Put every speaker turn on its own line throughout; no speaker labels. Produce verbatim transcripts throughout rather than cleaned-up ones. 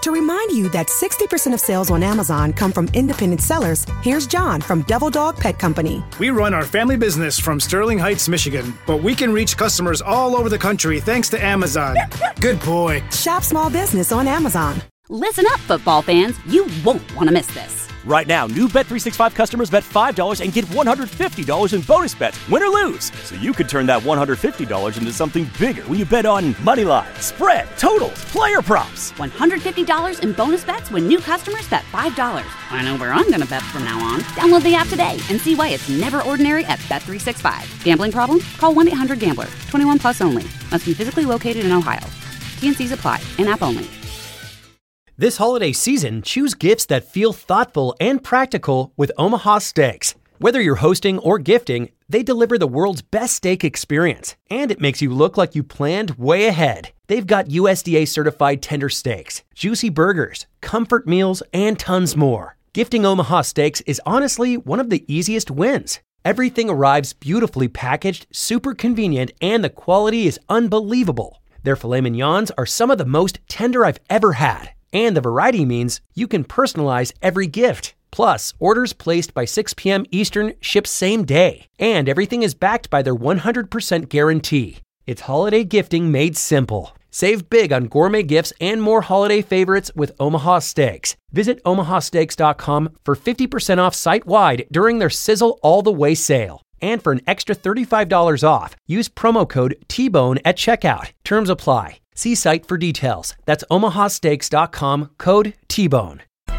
To remind you that sixty percent of sales on Amazon come from independent sellers, here's John from Devil Dog Pet Company.
We run our family business from Sterling Heights, Michigan, but we can reach customers all over the country thanks to Amazon. Good boy.
Shop small business on Amazon.
Listen up, football fans. You won't want to miss this.
Right now, new Bet three sixty-five customers bet five dollars and get one hundred fifty dollars in bonus bets, win or lose. So you could turn that one hundred fifty dollars into something bigger when you bet on money line, spread, totals, player props.
one hundred fifty dollars in bonus bets when new customers bet five dollars. I know where I'm going to bet from now on. Download the app today and see why it's never ordinary at Bet three sixty-five. Gambling problem? Call one eight hundred gambler. twenty-one plus only. Must be physically located in Ohio. T N Cs apply. In-app only.
This holiday season, choose gifts that feel thoughtful and practical with Omaha Steaks. Whether you're hosting or gifting, they deliver the world's best steak experience, and it makes you look like you planned way ahead. They've got U S D A-certified tender steaks, juicy burgers, comfort meals, and tons more. Gifting Omaha Steaks is honestly one of the easiest wins. Everything arrives beautifully packaged, super convenient, and the quality is unbelievable. Their filet mignons are some of the most tender I've ever had. And the variety means you can personalize every gift. Plus, orders placed by six p.m. Eastern ship same day. And everything is backed by their one hundred percent guarantee. It's holiday gifting made simple. Save big on gourmet gifts and more holiday favorites with Omaha Steaks. Visit omaha steaks dot com for fifty percent off site-wide during their Sizzle All the Way sale. And for an extra thirty-five dollars off, use promo code T bone at checkout. Terms apply. See site for details. That's omaha steaks dot com, code T bone.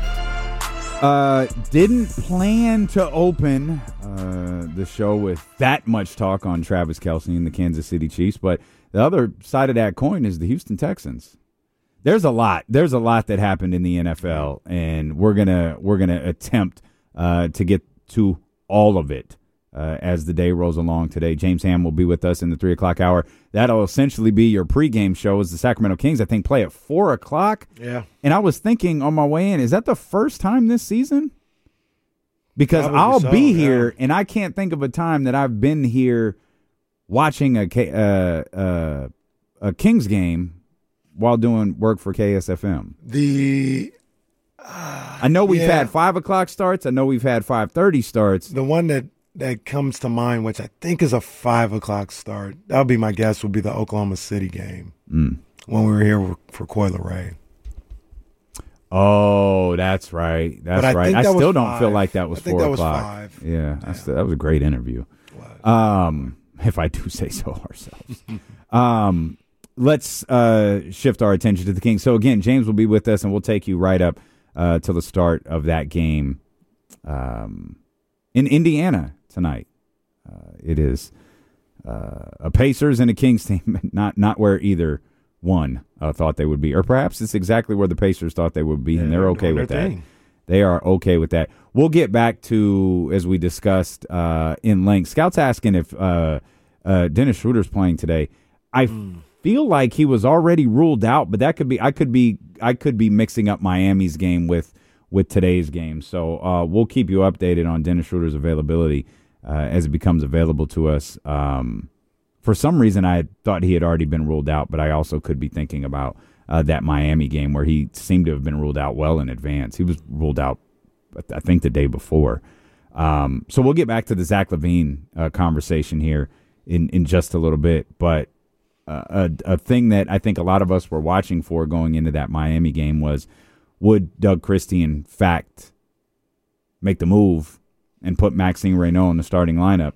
Uh, didn't plan to open uh, the show with that much talk on Travis Kelce and the Kansas City Chiefs, but the other side of that coin is the Houston Texans. There's a lot. There's a lot that happened in the N F L, and we're gonna we're gonna attempt uh, to get to all of it. Uh, as the day rolls along today. James Ham will be with us in the three o'clock hour. That'll essentially be your pregame show as the Sacramento Kings, I think, play at four o'clock.
Yeah.
And I was thinking on my way in, is that the first time this season? Because
Probably
I'll
so,
be
yeah.
here, and I can't think of a time that I've been here watching a, K, uh, uh, a Kings game while doing work for K S F M.
The uh,
I know we've
yeah.
had five o'clock starts. I know we've had five thirty starts.
The one that that comes to mind, which I think is a five o'clock start, that would be my guess, would be the Oklahoma City game
mm.
when we were here for Coy Ray.
Oh, that's right. That's
but I
right.
think
I
that
still
was
don't
five.
feel like that was
I think
four
that was
o'clock.
five.
Yeah,
yeah.
Still, that was a great interview. Um, if I do say so ourselves. um, let's uh, shift our attention to the Kings. So again, James will be with us, and we'll take you right up uh, to the start of that game um, in Indiana tonight. Uh, it is uh, a Pacers and a Kings team, not not where either one uh, thought they would be, or perhaps it's exactly where the Pacers thought they would be,
yeah,
and they're okay with that.
Thing.
They are okay with that. We'll get back to, as we discussed uh, in length, Scout's asking if uh, uh, Dennis Schroeder's playing today. I mm. feel like he was already ruled out, but that could be I could be I could be mixing up Miami's game with with today's game. So uh, we'll keep you updated on Dennis Schroeder's availability uh, as it becomes available to us. Um, for some reason, I thought he had already been ruled out, but I also could be thinking about uh, that Miami game where he seemed to have been ruled out well in advance. He was ruled out, I think, the day before. Um, so we'll get back to the Zach LaVine uh, conversation here in, in just a little bit. But uh, a, a thing that I think a lot of us were watching for going into that Miami game was, would Doug Christie, in fact, make the move and put Maxime Reynaud in the starting lineup?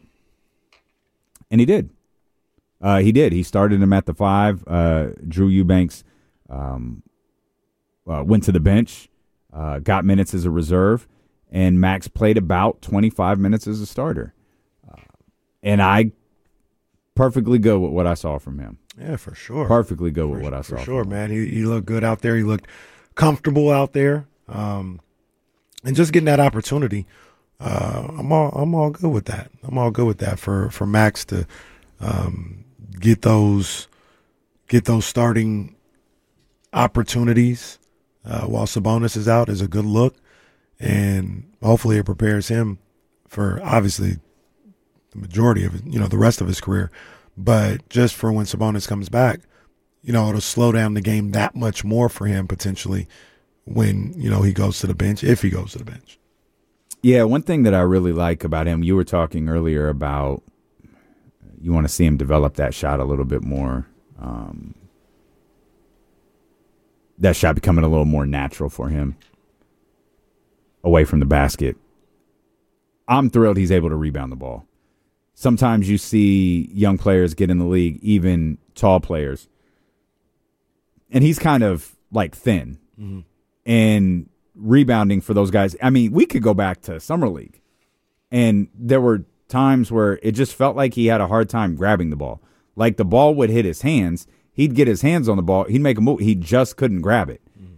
And he did. Uh, he did. He started him at the five. Uh, Drew Eubanks um, uh, went to the bench, uh, got minutes as a reserve, and Max played about twenty-five minutes as a starter. Uh, and I perfectly go with what I saw from him.
Yeah, for sure.
Perfectly go
for,
with what I saw.
For sure,
from
man. He, he looked good out there. He looked comfortable out there. Um, and just getting that opportunity, uh, I'm all I'm all good with that. I'm all good with that for, for Max to um, get those get those starting opportunities uh, while Sabonis is out is a good look, and hopefully it prepares him for obviously the majority of it, you know, the rest of his career, but just for when Sabonis comes back, you know, it'll slow down the game that much more for him potentially when, you know, he goes to the bench, if he goes to the bench.
Yeah, one thing that I really like about him, you were talking earlier about you want to see him develop that shot a little bit more. Um, that shot becoming a little more natural for him away from the basket. I'm thrilled he's able to rebound the ball. Sometimes you see young players get in the league, even tall players, and he's kind of like thin. Mm-hmm. And rebounding for those guys, I mean, we could go back to Summer League, and there were times where it just felt like he had a hard time grabbing the ball. Like the ball would hit his hands, he'd get his hands on the ball, he'd make a move, he just couldn't grab it. Mm-hmm.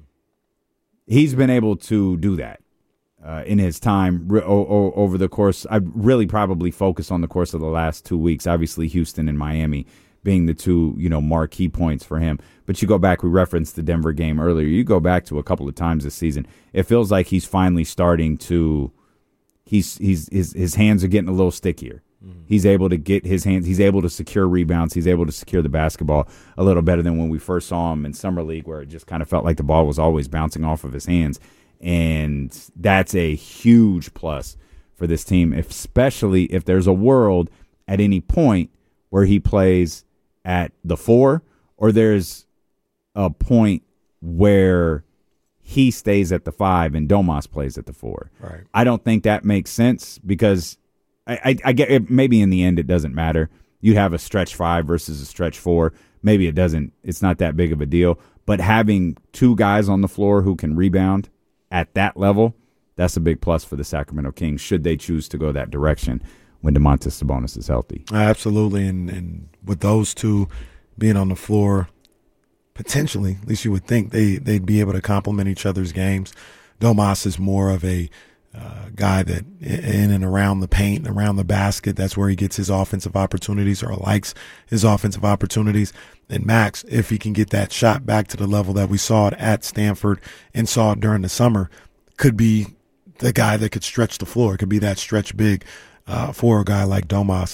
He's been able to do that. Uh, in his time re- o- o- over the course, I really probably focus on the course of the last two weeks. Obviously, Houston and Miami being the two, you know, marquee points for him. But you go back, we referenced the Denver game earlier. You go back to a couple of times this season. It feels like he's finally starting to. He's he's his his hands are getting a little stickier. Mm-hmm. He's able to get his hands. He's able to secure rebounds. He's able to secure the basketball a little better than when we first saw him in Summer League, where it just kind of felt like the ball was always bouncing off of his hands. And that's a huge plus for this team, especially if there's a world at any point where he plays at the four or there's a point where he stays at the five and Domas plays at the four.
Right.
I don't think that makes sense because I, I, I get it, maybe in the end it doesn't matter. You'd have a stretch five versus a stretch four. Maybe it doesn't. It's not that big of a deal. But having two guys on the floor who can rebound at that level, that's a big plus for the Sacramento Kings should they choose to go that direction when Domantas Sabonis is healthy.
Absolutely, and, and with those two being on the floor, potentially, at least you would think, they, they'd be able to complement each other's games. Domas is more of a uh, guy that in and around the paint, around the basket, that's where he gets his offensive opportunities or likes his offensive opportunities. And Max, if he can get that shot back to the level that we saw it at Stanford and saw it during the summer, could be the guy that could stretch the floor. It could be that stretch big uh, for a guy like Domas.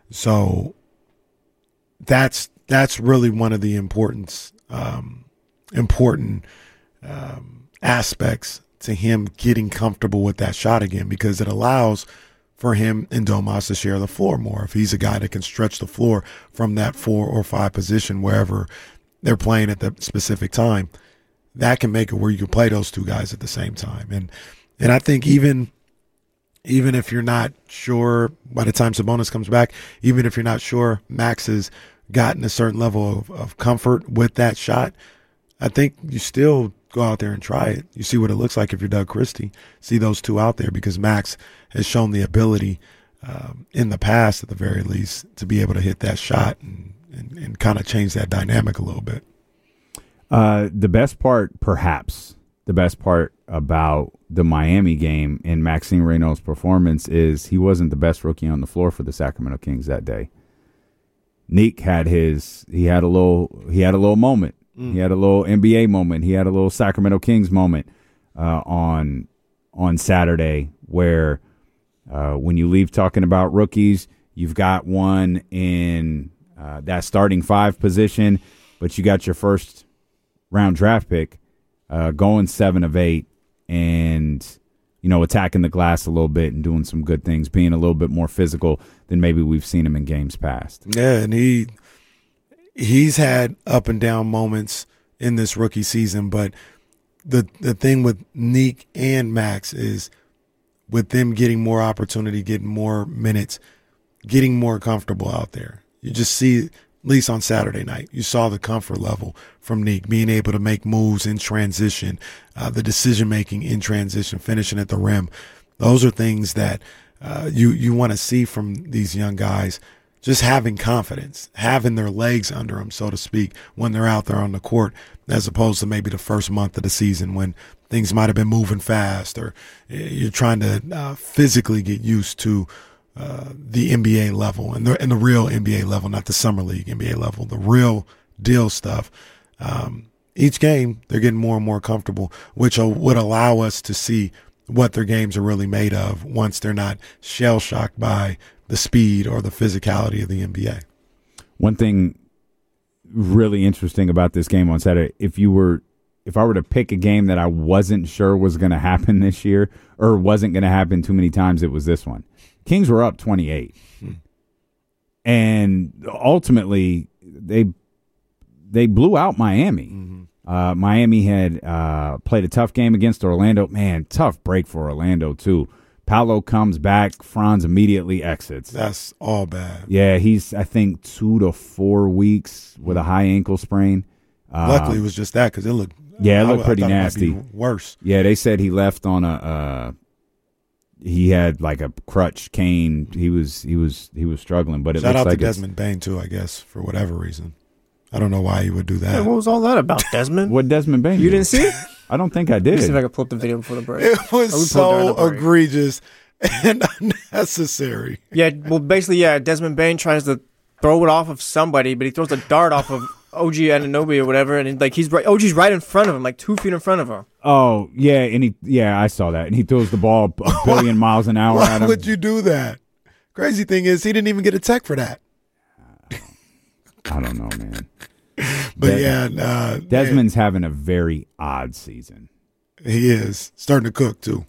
So that's that's really one of the important um, important um, aspects to him getting comfortable with that shot again, because it allows for him and Domas to share the floor more. If he's a guy that can stretch the floor from that four or five position, wherever they're playing at the specific time, that can make it where you can play those two guys at the same time. And and I think even even if you're not sure by the time Sabonis comes back, even if you're not sure Max has gotten a certain level of, of comfort with that shot, I think you still go out there and try it. You see what it looks like if you're Doug Christie. See those two out there, because Max has shown the ability um, in the past, at the very least, to be able to hit that shot and, and, and kind of change that dynamic a little bit.
Uh, the best part, perhaps, the best part about the Miami game and Maxime Reynaud's performance is he wasn't the best rookie on the floor for the Sacramento Kings that day. Nick had his, he had a little, he had a little moment. He had a little N B A moment. He had a little Sacramento Kings moment uh, on on Saturday where uh, when you leave talking about rookies, you've got one in uh, that starting five position, but you got your first round draft pick uh, going seven of eight and, you know, attacking the glass a little bit and doing some good things, being a little bit more physical than maybe we've seen him in games past.
Yeah, and he – He's had up and down moments in this rookie season, but the the thing with Neek and Max is with them getting more opportunity, getting more minutes, getting more comfortable out there. You just see, at least on Saturday night, you saw the comfort level from Neek, being able to make moves in transition, uh, the decision-making in transition, finishing at the rim. Those are things that uh, you, you want to see from these young guys. Just having confidence, having their legs under them, so to speak, when they're out there on the court, as opposed to maybe the first month of the season when things might have been moving fast or you're trying to uh, physically get used to uh, the N B A level and the, and the real N B A level, not the Summer League N B A level, the real deal stuff. Um, each game, they're getting more and more comfortable, which would allow us to see what their games are really made of once they're not shell-shocked by the speed or the physicality of the N B A.
One thing really interesting about this game on Saturday, if you were if I were to pick a game that I wasn't sure was going to happen this year or wasn't going to happen too many times, it was this one. Kings were up twenty-eight. Hmm. And ultimately, they they blew out Miami. Mm-hmm. Uh, Miami had uh, played a tough game against Orlando. Man, tough break for Orlando, too. Paolo comes back. Franz immediately exits.
That's all bad.
Yeah, he's, I think, two to four weeks with a high ankle sprain. Uh,
Luckily, it was just that because it looked
Yeah, it looked
I,
pretty
I
nasty.
It might be worse.
Yeah, they said he left on a uh, he had like a crutch cane. He was he was he was struggling, but it
Shout
looks
out
like
to Desmond Bain too, I guess, for whatever reason. I don't know why he would do that.
Yeah, what was all that about, Desmond?
What Desmond Bain?
You
do?
didn't see it?
I don't think I did.
Let me see if I can pull up the video before the break.
It was
Oh, we pulled during
so
the break.
egregious and unnecessary.
Yeah, well, basically, yeah, Desmond Bain tries to throw it off of somebody, but he throws a dart off of O G Anunoby or whatever, and like he's right, O G's right in front of him, like two feet in front of him.
Oh yeah, and he yeah I saw that, and he throws the ball a billion miles an hour
Why
at him.
would you do that? Crazy thing is, he didn't even get a tech for that.
I don't know, man.
But
Des-
yeah, uh,
Desmond's having a very odd season.
man, he is starting to cook too.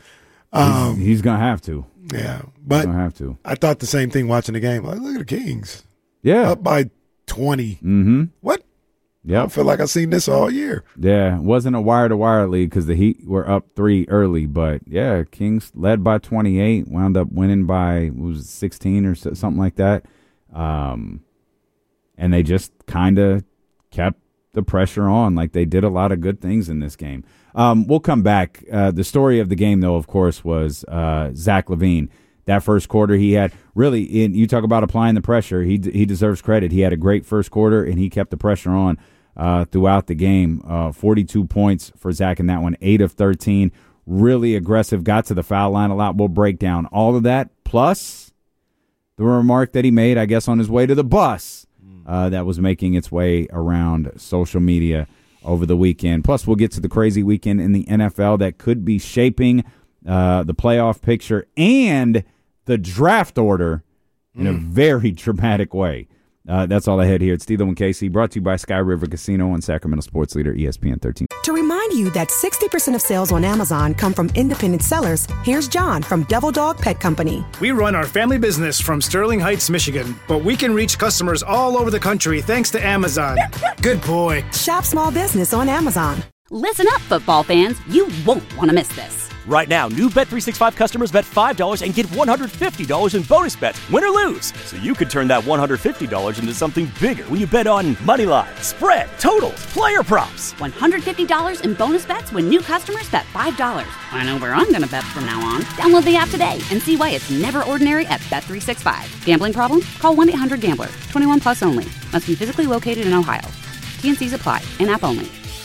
Um,
he's, he's gonna have to.
Yeah,
He's
but
gonna have to.
I thought the same thing watching the game. Like, look at the Kings
Yeah.
up by twenty.
Mm-hmm.
What? I
Yep.
don't feel like I've seen this all year.
Yeah, it wasn't a wire-to-wire lead because the Heat were up three early, but yeah, Kings led by twenty-eight, wound up winning by what was it, sixteen or so, something like that, um, and they just kind of kept the pressure on. Like they did a lot of good things in this game. Um, we'll come back. Uh, the story of the game, though, of course, was uh, Zach LaVine. That first quarter, he had really. In, you talk about applying the pressure. He he deserves credit. He had a great first quarter, and he kept the pressure on uh, throughout the game. Uh, Forty-two points for Zach in that one. Eight of thirteen. Really aggressive. Got to the foul line a lot. We'll break down all of that. Plus the remark that he made, I guess, on his way to the bus, uh, that was making its way around social media over the weekend. Plus, we'll get to the crazy weekend in the N F L that could be shaping uh, the playoff picture and the draft order in a very dramatic way. Uh, that's all I had here. It's Steelo and Casey, brought to you by Sky River Casino and Sacramento Sports Leader E S P N thirteen.
To remind you that sixty percent of sales on Amazon come from independent sellers, here's John from Devil Dog Pet Company.
We run our family business from Sterling Heights, Michigan, but we can reach customers all over the country thanks to Amazon. Good boy.
Shop small business on Amazon.
Listen up, football fans. You won't want to miss this.
Right now, new Bet three sixty-five customers bet five dollars and get one hundred fifty dollars in bonus bets, win or lose. So you could turn that one hundred fifty dollars into something bigger when you bet on money line, spread, totals, player props.
one hundred fifty dollars in bonus bets when new customers bet five dollars. I know where I'm going to bet from now on. Download the app today and see why it's never ordinary at Bet three sixty-five. Gambling problem? Call one eight hundred gambler. twenty-one plus only. Must be physically located in Ohio. T N Cs apply. In-app only.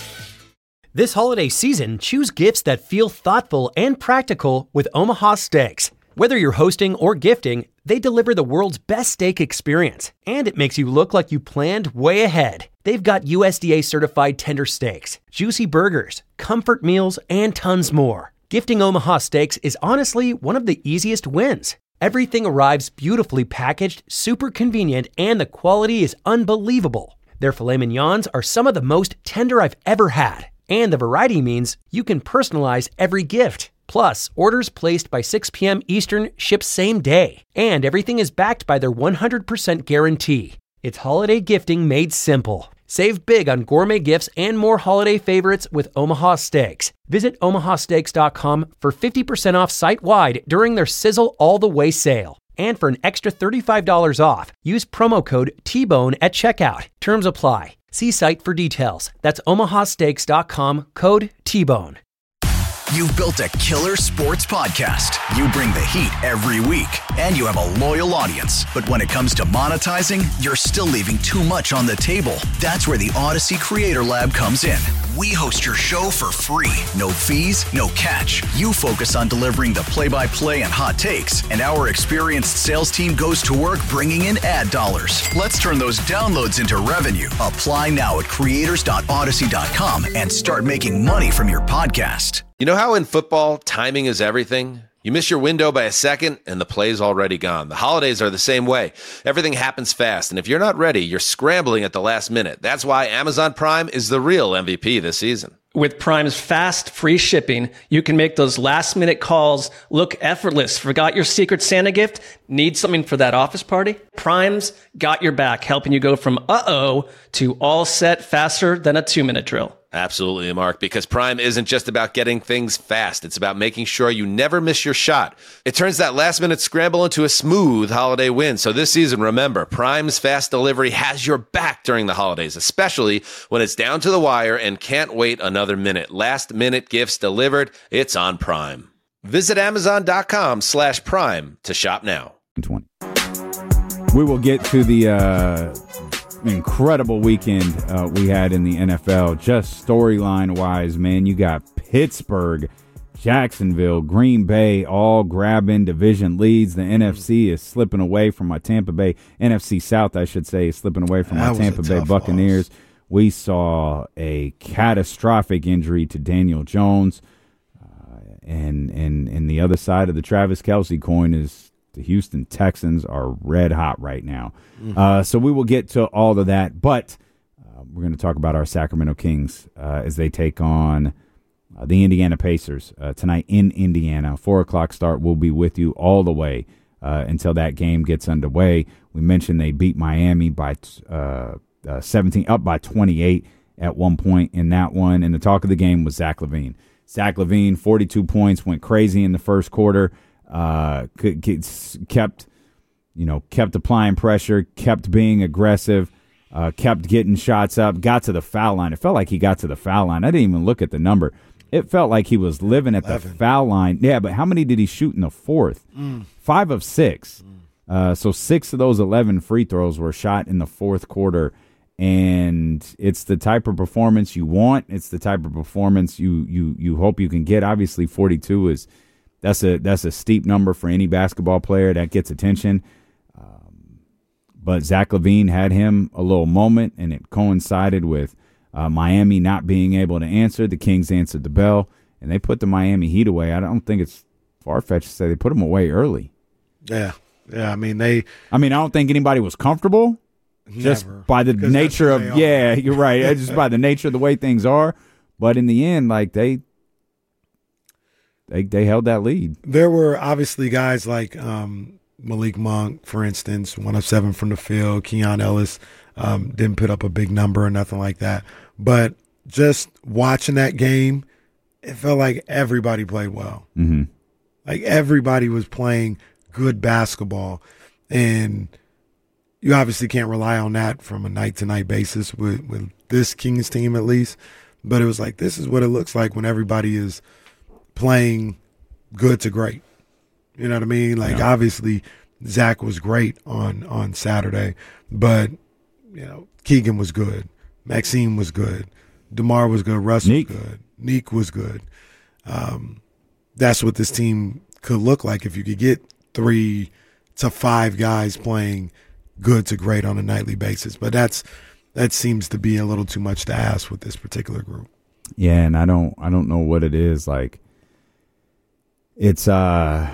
This holiday season, choose gifts that feel thoughtful and practical with Omaha Steaks. Whether you're hosting or gifting, they deliver the world's best steak experience, and it makes you look like you planned way ahead. They've got U S D A-certified tender steaks, juicy burgers, comfort meals, and tons more. Gifting Omaha Steaks is honestly one of the easiest wins. Everything arrives beautifully packaged, super convenient, and the quality is unbelievable. Their filet mignons are some of the most tender I've ever had. And the variety means you can personalize every gift. Plus, orders placed by six p.m. Eastern ship same day. And everything is backed by their one hundred percent guarantee. It's holiday gifting made simple. Save big on gourmet gifts and more holiday favorites with Omaha Steaks. Visit omaha steaks dot com for fifty percent off site-wide during their Sizzle All the Way sale. And for an extra thirty-five dollars off, use promo code T-Bone at checkout. Terms apply. See site for details. That's omaha steaks dot com, code T-Bone.
You've built a killer sports podcast. You bring the heat every week, and you have a loyal audience. But when it comes to monetizing, you're still leaving too much on the table. That's where the Odyssey Creator Lab comes in. We host your show for free. No fees, no catch. You focus on delivering the play-by-play and hot takes, and our experienced sales team goes to work bringing in ad dollars. Let's turn those downloads into revenue. Apply now at creators dot odyssey dot com and start making money from your podcast.
You know how in football, timing is everything? You miss your window by a second, and the play's already gone. The holidays are the same way. Everything happens fast, and if you're not ready, you're scrambling at the last minute. That's why Amazon Prime is the real M V P this season.
With Prime's fast, free shipping, you can make those last-minute calls look effortless. Forgot your Secret Santa gift? Need something for that office party? Prime's got your back, helping you go from uh-oh to all set faster than a two-minute drill.
Absolutely, Mark, because Prime isn't just about getting things fast. It's about making sure you never miss your shot. It turns that last-minute scramble into a smooth holiday win. So this season, remember, Prime's fast delivery has your back during the holidays, especially when it's down to the wire and can't wait another minute. Last-minute gifts delivered, it's on Prime. Visit Amazon.com slash Prime to shop now.
We will get to the uh, incredible weekend uh, we had in the N F L. Just storyline-wise, man, you got Pittsburgh, Jacksonville, Green Bay all grabbing division leads. The N F C is slipping away from my Tampa Bay. N F C South, I should say, is slipping away from my Tampa Bay Buccaneers. Loss. We saw a catastrophic injury to Daniel Jones. Uh, and, and, and the other side of the Travis Kelce coin is the Houston Texans are red hot right now. Mm-hmm. Uh, so we will get to all of that. But uh, we're going to talk about our Sacramento Kings uh, as they take on uh, the Indiana Pacers uh, tonight in Indiana. Four o'clock start. We'll be with you all the way uh, until that game gets underway. We mentioned they beat Miami by uh, uh, seventeen, up by twenty-eight at one point in that one. And the talk of the game was Zach LaVine. Zach LaVine, forty-two points, went crazy in the first quarter. Uh, kept, you know, kept applying pressure, kept being aggressive, uh, kept getting shots up, got to the foul line. It felt like he got to the foul line. I didn't even look at the number. It felt like he was living at eleven. The foul line. Yeah, but how many did he shoot in the fourth? Mm. Five of six. Mm. Uh, so six of those eleven free throws were shot in the fourth quarter. And it's the type of performance you want. It's the type of performance you you you hope you can get. Obviously, forty-two is that's a that's a steep number for any basketball player that gets attention. Um, but Zach LaVine had him a little moment, and it coincided with uh, Miami not being able to answer. The Kings answered the bell, and they put the Miami Heat away. I don't think it's far-fetched to say they put them away early.
Yeah, yeah. I mean, they.
I mean, I don't think anybody was comfortable. Just
Never,
by the nature of, yeah, you're right. Just by the nature of the way things are. But in the end, like, they they they held that lead.
There were obviously guys like um, Malik Monk, for instance, one of seven from the field. Keon Ellis um, didn't put up a big number or nothing like that. But just watching that game, it felt like everybody played well.
Mm-hmm.
Like, everybody was playing good basketball. And you obviously can't rely on that from a night-to-night basis with, with this Kings team at least. But it was like, this is what it looks like when everybody is playing good to great. You know what I mean? Like, yeah. Obviously, Zach was great on, on Saturday. But, you know, Keegan was good. Maxime was good. DeMar was good. Russ
Neek.
was good. Neek was good. Um, that's what this team could look like if you could get three to five guys playing good to great on a nightly basis. But that's that seems to be a little too much to ask with this particular group.
Yeah, and I don't I don't know what it is. Like, it's uh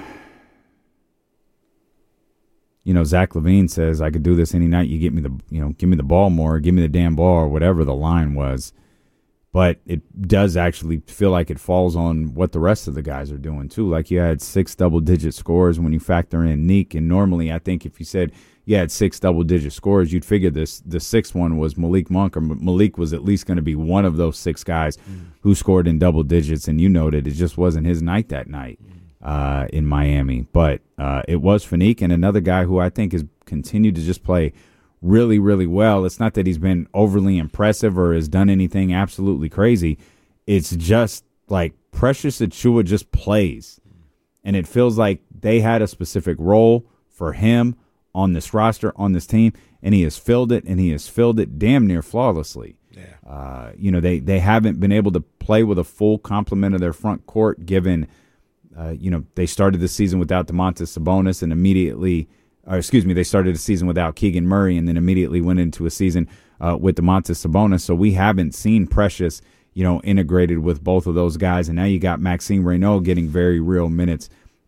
you know, Zach LaVine says I could do this any night you get me the you know, give me the ball more, give me the damn ball, or whatever the line was. But it does actually feel like it falls on what the rest of the guys are doing too. Like, you had six double digit scores when you factor in Neek, and normally I think if you said you had six double-digit scores, you'd figure this the sixth one was Malik Monk, or Malik was at least going to be one of those six guys mm. who scored in double digits, and you noted it just wasn't his night that night uh, in Miami. But uh, it was Fanique, and another guy who I think has continued to just play really, really well. It's not that he's been overly impressive or has done anything absolutely crazy. It's just like Precious Achiuwa just plays, and it feels like they had a specific role for him on this roster, on this team, and he has filled it, and he has filled it damn near flawlessly.
Yeah.
Uh, you know, they, they haven't been able to play with a full complement of their front court, given, uh, you know, they started the season without Domantas Sabonis and immediately, or excuse me, they started the season without Keegan Murray and then immediately went into a season uh, with Domantas Sabonis. So we haven't seen Precious, you know, integrated with both of those guys. And now you got Maxime Reynaud getting very real minutes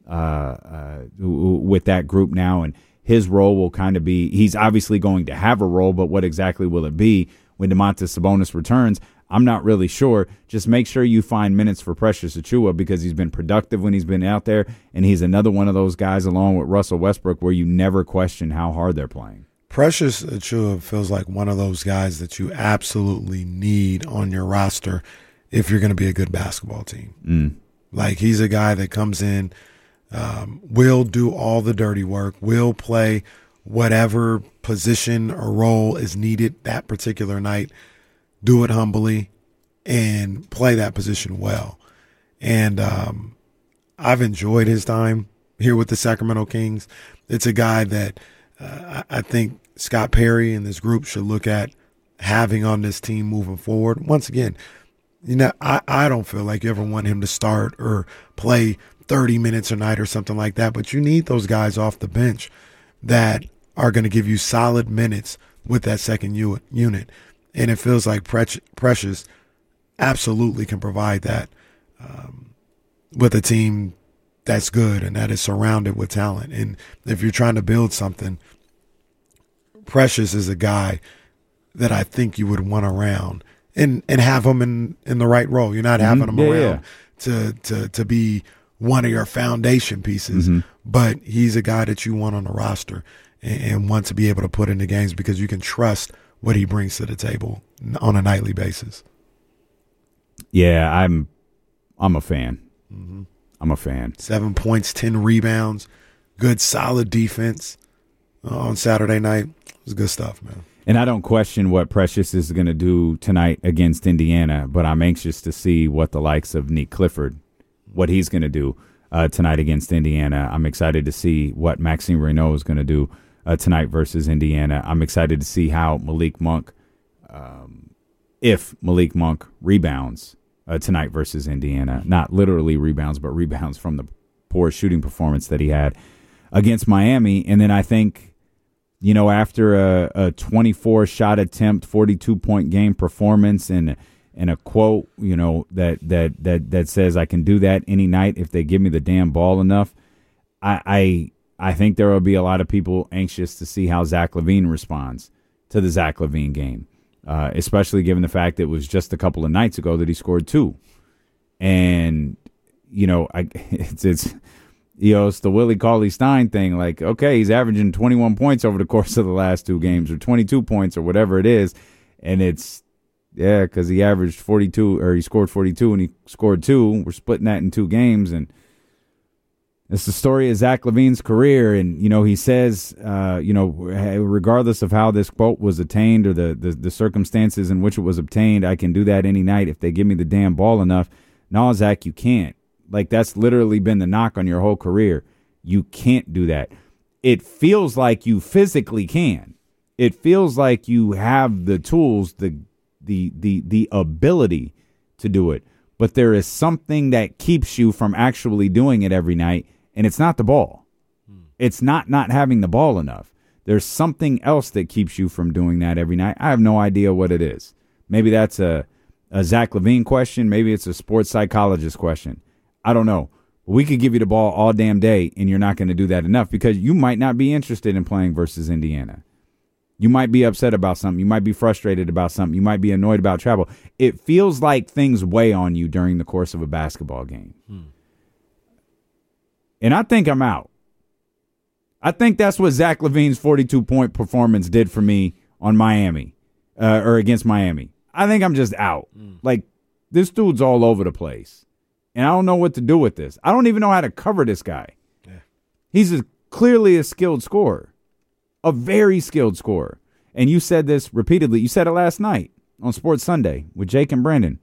uh, uh, with that group now, and his role will kind of be, he's obviously going to have a role, but what exactly will it be when Domantas Sabonis returns? I'm not really sure. Just make sure you find minutes for Precious Achiuwa because he's been productive when he's been out there, and he's another one of those guys along with Russell Westbrook where you never question how hard they're playing.
Precious Achiuwa feels like one of those guys that you absolutely need on your roster if you're going to be a good basketball team.
Mm.
Like, he's a guy that comes in, um, will do all the dirty work, will play whatever position or role is needed that particular night, do it humbly, and play that position well. And um, I've enjoyed his time here with the Sacramento Kings. It's a guy that uh, I think Scott Perry and this group should look at having on this team moving forward. Once again, you know, I, I don't feel like you ever want him to start or play thirty minutes a night or something like that, but you need those guys off the bench that are going to give you solid minutes with that second u- unit. And it feels like Pre- Precious absolutely can provide that um, with a team that's good and that is surrounded with talent. And if you're trying to build something, Precious is a guy that I think you would want around and, and have him in, in the right role. You're not
Mm-hmm.
having him
Yeah,
around
yeah.
to, to, to be one of your foundation pieces,
Mm-hmm.
but he's a guy that you want on the roster and, and want to be able to put into games because you can trust what he brings to the table on a nightly basis.
Yeah, I'm I'm a fan.
Mm-hmm.
I'm a fan.
Seven points, ten rebounds, good solid defense uh, on Saturday night. It was good stuff, man.
And I don't question what Precious is going to do tonight against Indiana, but I'm anxious to see what the likes of Nick Clifford, what he's going to do uh, tonight against Indiana. I'm excited to see what Maxime Renaud is going to do uh, tonight versus Indiana. I'm excited to see how Malik Monk, um, if Malik Monk rebounds uh, tonight versus Indiana. Not literally rebounds, but rebounds from the poor shooting performance that he had against Miami. And then I think, you know, after a, a twenty-four shot attempt, forty-two point game performance, and and a quote, you know, that that that that says I can do that any night if they give me the damn ball enough. I I, I think there will be a lot of people anxious to see how Zach LaVine responds to the Zach LaVine game, uh, especially given the fact that it was just a couple of nights ago that he scored two, and you know, I it's it's. You know, it's the Willie Cauley-Stein thing. Like, okay, he's averaging twenty-one points over the course of the last two games, or twenty-two points, or whatever it is, and it's yeah, because he averaged forty-two, or he scored forty-two, and he scored two. We're splitting that in two games, and it's the story of Zach LaVine's career. And you know, he says, uh, you know, regardless of how this quote was attained or the, the the circumstances in which it was obtained, I can do that any night if they give me the damn ball enough. No, Zach, you can't. Like, that's literally been the knock on your whole career. You can't do that. It feels like you physically can. It feels like you have the tools, the the the the ability to do it. But there is something that keeps you from actually doing it every night, and it's not the ball. Hmm. It's not not having the ball enough. There's something else that keeps you from doing that every night. I have no idea what it is. Maybe that's a, a Zach LaVine question. Maybe it's a sports psychologist question. I don't know. We could give you the ball all damn day, and you're not going to do that enough because you might not be interested in playing versus Indiana. You might be upset about something. You might be frustrated about something. You might be annoyed about travel. It feels like things weigh on you during the course of a basketball game. Hmm. And I think I'm out. I think that's what Zach LaVine's forty-two point performance did for me on Miami, uh, or against Miami. I think I'm just out. Hmm. Like, this dude's all over the place. And I don't know what to do with this. I don't even know how to cover this guy. Yeah. He's a, clearly a skilled scorer, a very skilled scorer. And you said this repeatedly. You said it last night on Sports Sunday with Jake and Brendan.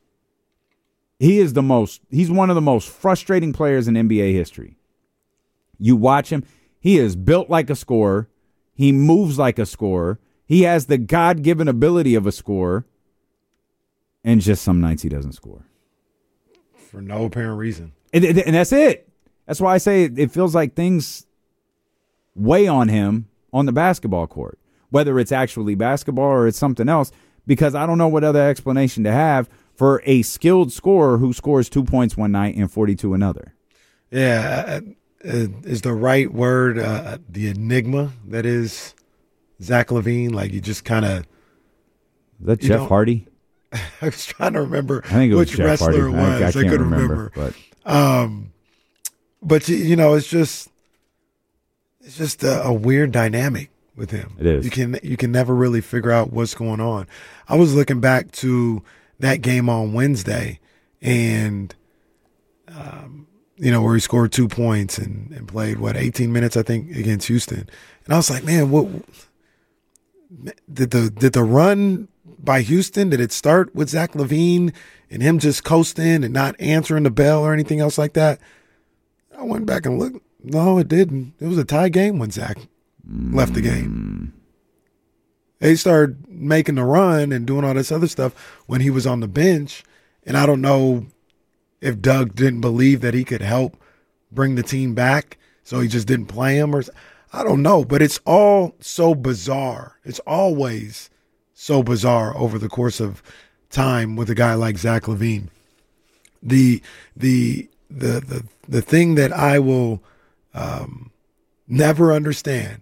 He is the most, he's one of the most frustrating players in N B A history. You watch him. He is built like a scorer. He moves like a scorer. He has the God-given ability of a scorer. And just some nights he doesn't score.
For no apparent reason.
And, and that's it. That's why I say it feels like things weigh on him on the basketball court, whether it's actually basketball or it's something else, because I don't know what other explanation to have for a skilled scorer who scores two points one night and forty-two another.
Yeah, uh, is the right word uh, the enigma that is Zach LaVine? Like you just kind of.
Is that Jeff Hardy?
I was trying to remember
I think it was
which
Jeff
wrestler
Hardy.
it was.
I, I,
I,
can't
couldn't
remember,
remember.
But,
um, but you, you know, it's just it's just a, a weird dynamic with him.
It is.
You can you can never really figure out what's going on. I was looking back to that game on Wednesday, and um, you know, where he scored two points and, and played what eighteen minutes, I think, against Houston. And I was like, man, what did the did the run by Houston, did it start with Zach LaVine and him just coasting and not answering the bell or anything else like that? I went back and looked. No, it didn't. It was a tie game when Zach mm. left the game. They started making the run and doing all this other stuff when he was on the bench. And I don't know if Doug didn't believe that he could help bring the team back, so he just didn't play him, or I don't know. But it's all so bizarre. It's always so bizarre over the course of time with a guy like Zach LaVine. The the the the the thing that I will um, never understand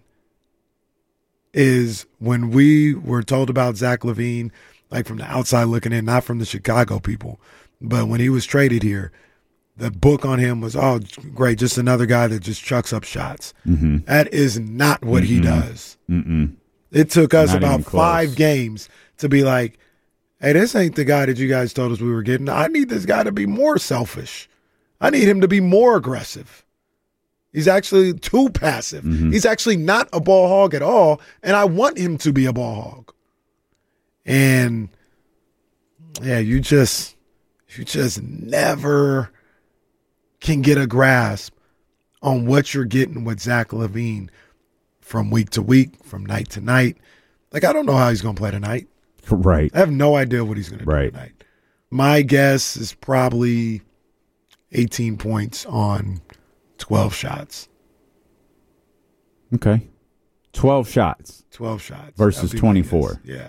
is when we were told about Zach LaVine, like from the outside looking in, not from the Chicago people, but when he was traded here, the book on him was, oh, great, just another guy that just chucks up shots.
Mm-hmm.
That is not what
Mm-mm.
he does.
Mm-mm.
It took us
Not
about five games to be like, hey, this ain't the guy that you guys told us we were getting. I need this guy to be more selfish. I need him to be more aggressive. He's actually too passive.
Mm-hmm.
He's actually not a ball hog at all, and I want him to be a ball hog. And, yeah, you just you just never can get a grasp on what you're getting with Zach LaVine from week to week, from night to night. Like, I don't know how he's going to play tonight.
Right.
I have no idea what he's going to do
right.
tonight. My guess is probably eighteen points on twelve shots.
Okay. twelve shots.
twelve shots.
Versus twenty-four.
Yeah.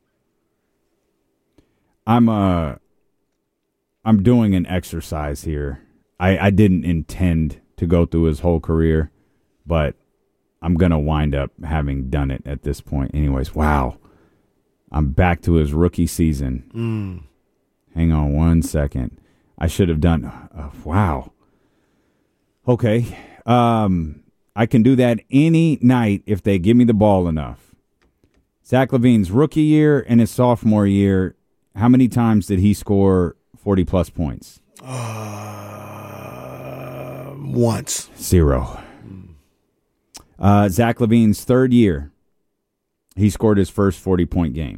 I'm uh I'm doing an exercise here. I, I didn't intend to go through his whole career, but I'm going to wind up having done it at this point. Anyways, wow. I'm back to his rookie season.
Mm.
Hang on one second. I should have done, uh, wow. Okay. Um, I can do that any night if they give me the ball enough. Zach LaVine's rookie year and his sophomore year, how many times did he score forty-plus points?
Uh, once.
Zero. Uh, Zach LaVine's third year, he scored his first forty-point game.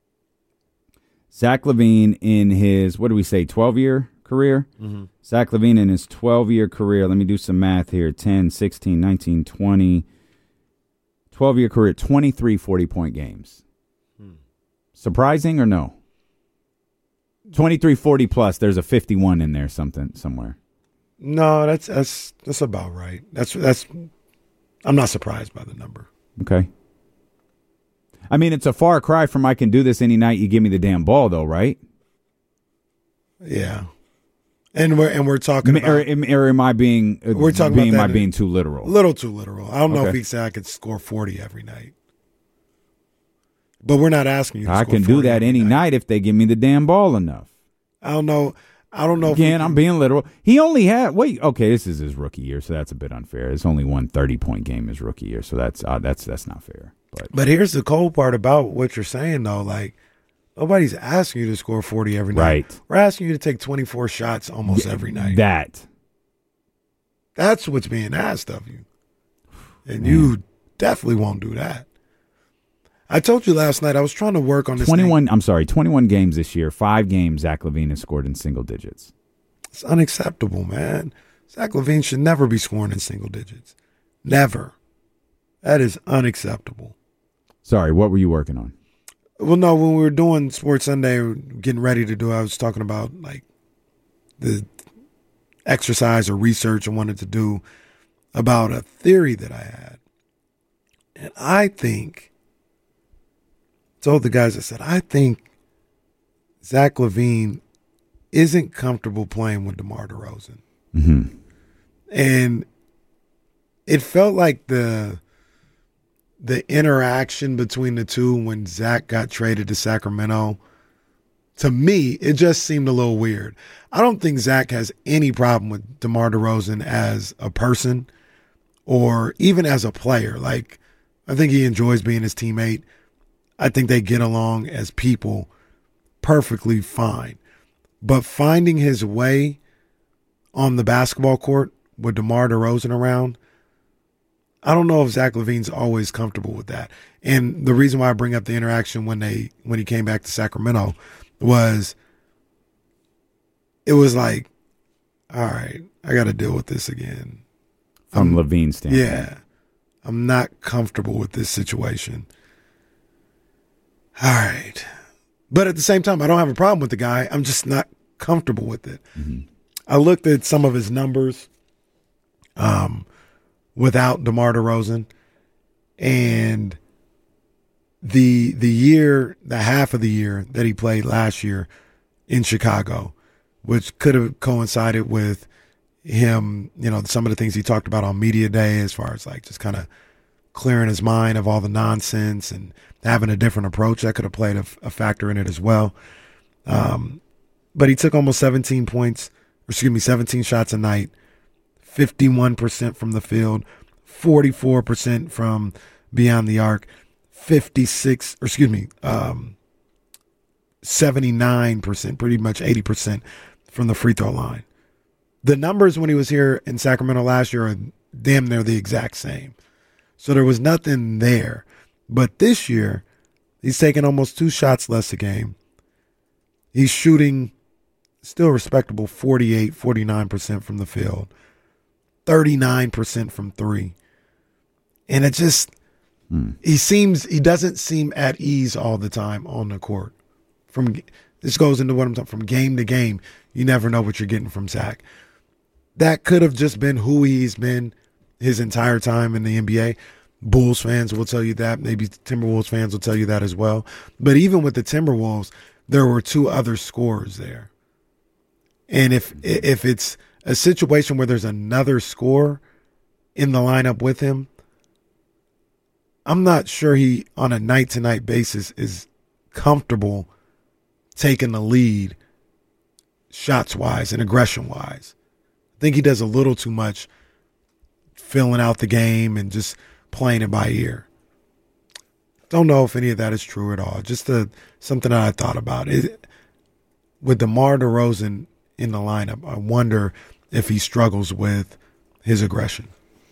Zach LaVine in his, what do we say, twelve-year career?
Mm-hmm.
Zach LaVine in his twelve-year career, let me do some math here, ten, sixteen, nineteen, twenty, twelve-year career, twenty-three forty-point games. Hmm. Surprising or no? twenty-three forty plus, there's a fifty-one in there something somewhere.
No, that's that's that's about right. That's that's I'm not surprised by the number.
Okay. I mean, it's a far cry from I can do this any night you give me the damn ball, though, right?
Yeah. And we're and we're talking
M-
about
or, or am I being uh,
we're talking
being
about
am
that
I being too literal?
A little too literal. I don't know
Okay.
if he said I could score forty every night. But we're not asking you to
I
score
can do
forty
that
every
any night.
night.
if they give me the damn ball enough.
I don't know. I don't know.
Again,
if
I'm being literal. He only had wait. Okay, this is his rookie year, so that's a bit unfair. It's only one thirty-point game his rookie year, so that's uh, that's that's not fair. But
But here's the cold part about what you're saying, though. Like, nobody's asking you to score forty every night.
Right.
We're asking you to take twenty-four shots almost
Yeah,
every night.
that
That's what's being asked of you. And you definitely won't do that. I told you last night I was trying to work on this
twenty-one.
thing.
I'm sorry, twenty-one games this year. Five games Zach LaVine has scored in single digits.
It's unacceptable, man. Zach LaVine should never be scoring in single digits. Never. That is unacceptable.
Sorry, what were you working on?
Well, no, when we were doing Sports Sunday, getting ready to do it, I was talking about like the exercise or research I wanted to do about a theory that I had. And I think, told the guys, I said, I think Zach LaVine isn't comfortable playing with DeMar DeRozan.
Mm-hmm.
And it felt like the the interaction between the two when Zach got traded to Sacramento, to me, it just seemed a little weird. I don't think Zach has any problem with DeMar DeRozan as a person or even as a player. Like, I think he enjoys being his teammate. I think they get along as people perfectly fine. But finding his way on the basketball court with DeMar DeRozan around, I don't know if Zach LaVine's always comfortable with that. And the reason why I bring up the interaction when they when he came back to Sacramento was it was like, all right, I got to deal with this again.
From
I'm,
LaVine's standpoint.
Yeah. I'm not comfortable with this situation. All right. But at the same time, I don't have a problem with the guy. I'm just not comfortable with it.
Mm-hmm.
I looked at some of his numbers um, without DeMar DeRozan, and the the year, the half of the year that he played last year in Chicago, which could have coincided with him, you know, some of the things he talked about on media day as far as like just kind of clearing his mind of all the nonsense and having a different approach. That could have played a, a factor in it as well. Um, but he took almost seventeen points, or excuse me, seventeen shots a night, fifty-one percent from the field, forty-four percent from beyond the arc, fifty-six, or excuse me, um, seventy-nine percent, pretty much eighty percent from the free throw line. The numbers when he was here in Sacramento last year are damn near the exact same. So there was nothing there. But this year, he's taking almost two shots less a game. He's shooting still respectable forty-eight, forty-nine percent from the field, thirty-nine percent from three. And it just, hmm. he seems, he doesn't seem at ease all the time on the court. From This goes into what I'm talking, from game to game, you never know what you're getting from Zach. That could have just been who he's been his entire time in the N B A. Bulls fans will tell you that. Maybe Timberwolves fans will tell you that as well. But even with the Timberwolves, there were two other scorers there. And if if it's a situation where there's another scorer in the lineup with him, I'm not sure he, on a night-to-night basis, is comfortable taking the lead shots-wise and aggression-wise. I think he does a little too much filling out the game and just playing it by ear. Don't know if any of that is true at all. Just a, something that I thought about. It, with DeMar DeRozan in the lineup, I wonder if he struggles with his aggression.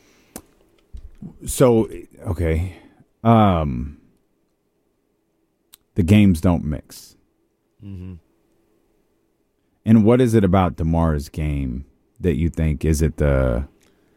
So, okay. Um, the games don't mix.
Mm-hmm.
And what is it about DeMar's game that you think? Is it the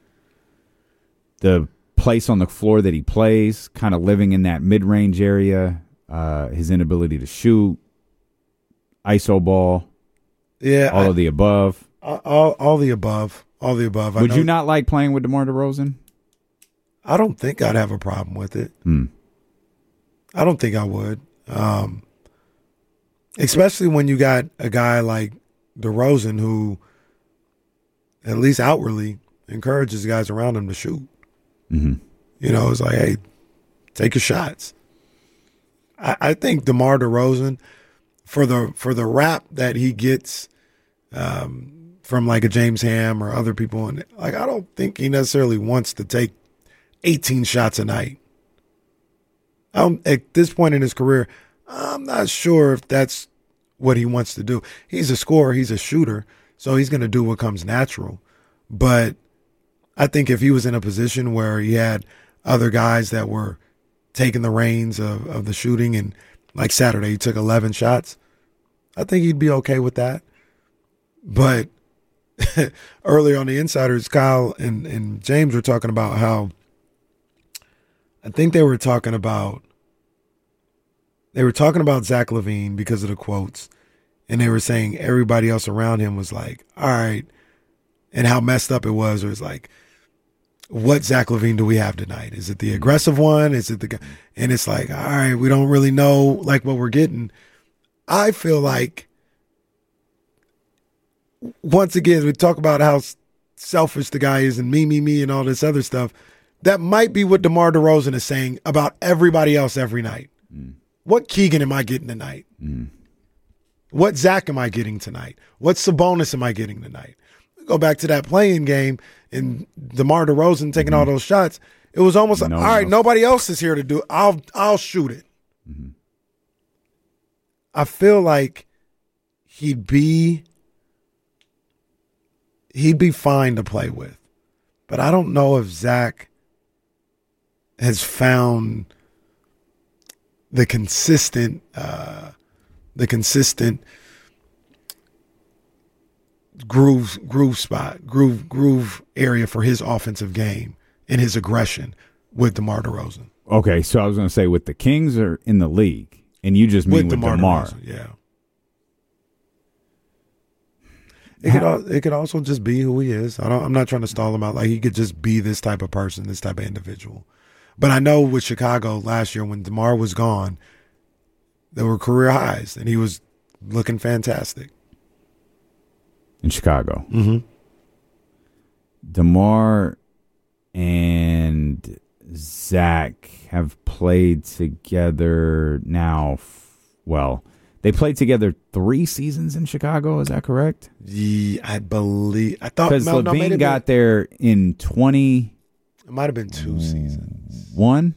the place on the floor that he plays, kind of living in that mid-range area, uh, his inability to shoot, I S O ball,
yeah,
all
I,
of the above?
All, all the above. All the above.
Would you not like playing with DeMar DeRozan?
I don't think I'd have a problem with it.
Hmm.
I don't think I would. Um, especially when you got a guy like DeRozan who, at least outwardly, encourages guys around him to shoot.
Mm-hmm.
You know, it's like, hey, take your shots. I, I think DeMar DeRozan, for the for the rap that he gets um, from like a James Ham or other people, and like I don't think he necessarily wants to take eighteen shots a night. I'm, at this point in his career, I'm not sure if that's what he wants to do. He's a scorer, he's a shooter, so he's going to do what comes natural. But I think if he was in a position where he had other guys that were taking the reins of, of the shooting, and like Saturday, he took eleven shots, I think he'd be okay with that. But earlier on the Insiders, Kyle and, and James were talking about how, I think they were talking about, they were talking about Zach LaVine because of the quotes, and they were saying everybody else around him was like, all right, and how messed up it was. It was like, what Zach LaVine do we have tonight? Is it the aggressive one? Is it the, and it's like, all right, we don't really know like what we're getting. I feel like, once again, we talk about how selfish the guy is and me, me, me and all this other stuff. That might be what DeMar DeRozan is saying about everybody else every night. Mm. What Keegan am I getting tonight? Mm. What Zach am I getting tonight? What Sabonis am I getting tonight? Go back to that playing game and DeMar DeRozan taking mm-hmm. all those shots. It was almost like, no all right, else. Nobody else is here to do it. I'll, I'll shoot it. Mm-hmm. I feel like he'd be he'd be fine to play with. But I don't know if Zach has found the consistent uh, the consistent groove groove spot, groove groove area for his offensive game and his aggression with DeMar DeRozan.
Okay, so I was going to say with the Kings or in the league, and you just mean with, with DeMar. DeMar.
DeRozan, yeah. It could, it could also just be who he is. I don't, I'm not trying to stall him out. Like, he could just be this type of person, this type of individual. But I know with Chicago last year when DeMar was gone, there were career highs, and he was looking fantastic.
In Chicago.
Mm-hmm.
DeMar and Zach have played together now, well, they played together three seasons in Chicago. Is that correct?
Yeah, I believe. I thought
because
no,
LaVine
no,
got been, there in twenty.
It might have been two seasons.
One.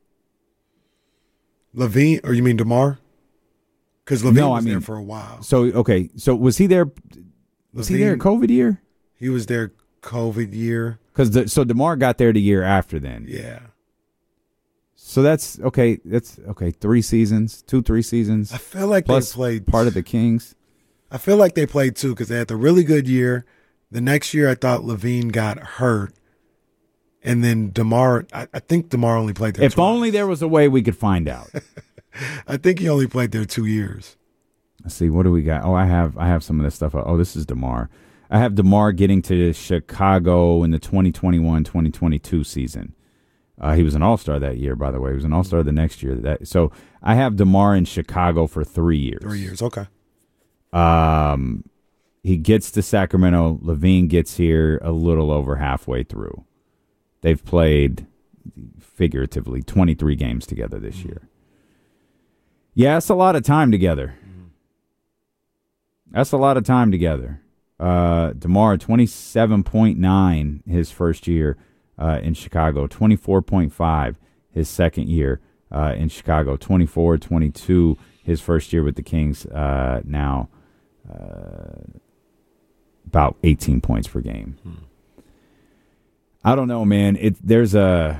LaVine, or you mean DeMar? Because LaVine
no,
was
I mean,
there for a while.
So okay, so was he there? Was LaVine, he there COVID year?
He was there COVID year.
Because so DeMar got there the year after then.
Yeah.
So that's okay. That's okay. Three seasons, two, three seasons.
I feel like
plus
they played
part of the Kings.
I feel like they played two because they had the really good year. The next year, I thought LaVine got hurt, and then DeMar. I, I think DeMar only played there.
If
twice.
only there was a way we could find out.
I think he only played there two years.
Let's see. What do we got? Oh, I have I have some of this stuff. Oh, this is DeMar. I have DeMar getting to Chicago in the twenty twenty-one twenty twenty-two season. Uh, he was an all-star that year, by the way. He was an all-star the next year. That so I have DeMar in Chicago for three years.
Three years, okay.
Um, he gets to Sacramento. LaVine gets here a little over halfway through. They've played, figuratively, twenty-three games together this mm-hmm. year. Yeah, that's a lot of time together. Mm-hmm. That's a lot of time together. Uh, DeMar, twenty-seven point nine his first year. Uh, in Chicago, twenty-four point five his second year uh, in Chicago, twenty-four, twenty-two his first year with the Kings, uh, now uh, about eighteen points per game. Hmm. I don't know, man. It There's a...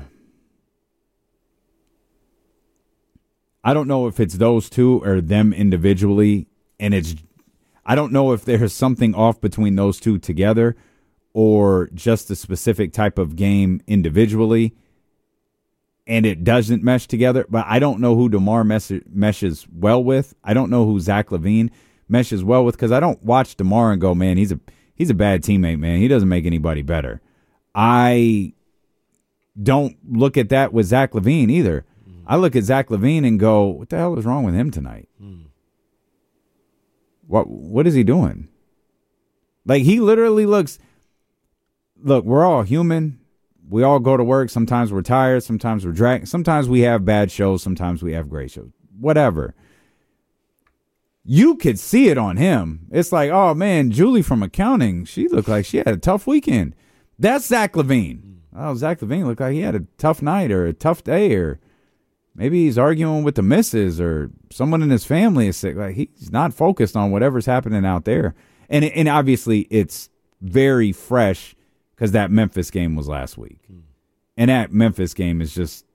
I don't know if it's those two or them individually, and it's... I don't know if there's something off between those two together or just a specific type of game individually, and it doesn't mesh together. But I don't know who DeMar mes- meshes well with. I don't know who Zach LaVine meshes well with because I don't watch DeMar and go, man, he's a he's a bad teammate, man. He doesn't make anybody better. I don't look at that with Zach LaVine either. Mm. I look at Zach LaVine and go, what the hell is wrong with him tonight? Mm. What What is he doing? Like, he literally looks... Look, we're all human. We all go to work. Sometimes we're tired. Sometimes we're dragged. Sometimes we have bad shows. Sometimes we have great shows. Whatever. You could see it on him. It's like, oh, man, Julie from accounting, she looked like she had a tough weekend. That's Zach LaVine. Oh, Zach LaVine looked like he had a tough night or a tough day, or maybe he's arguing with the missus or someone in his family is sick. Like, he's not focused on whatever's happening out there. And, and obviously it's very fresh because that Memphis game was last week. Mm. And that Memphis game is just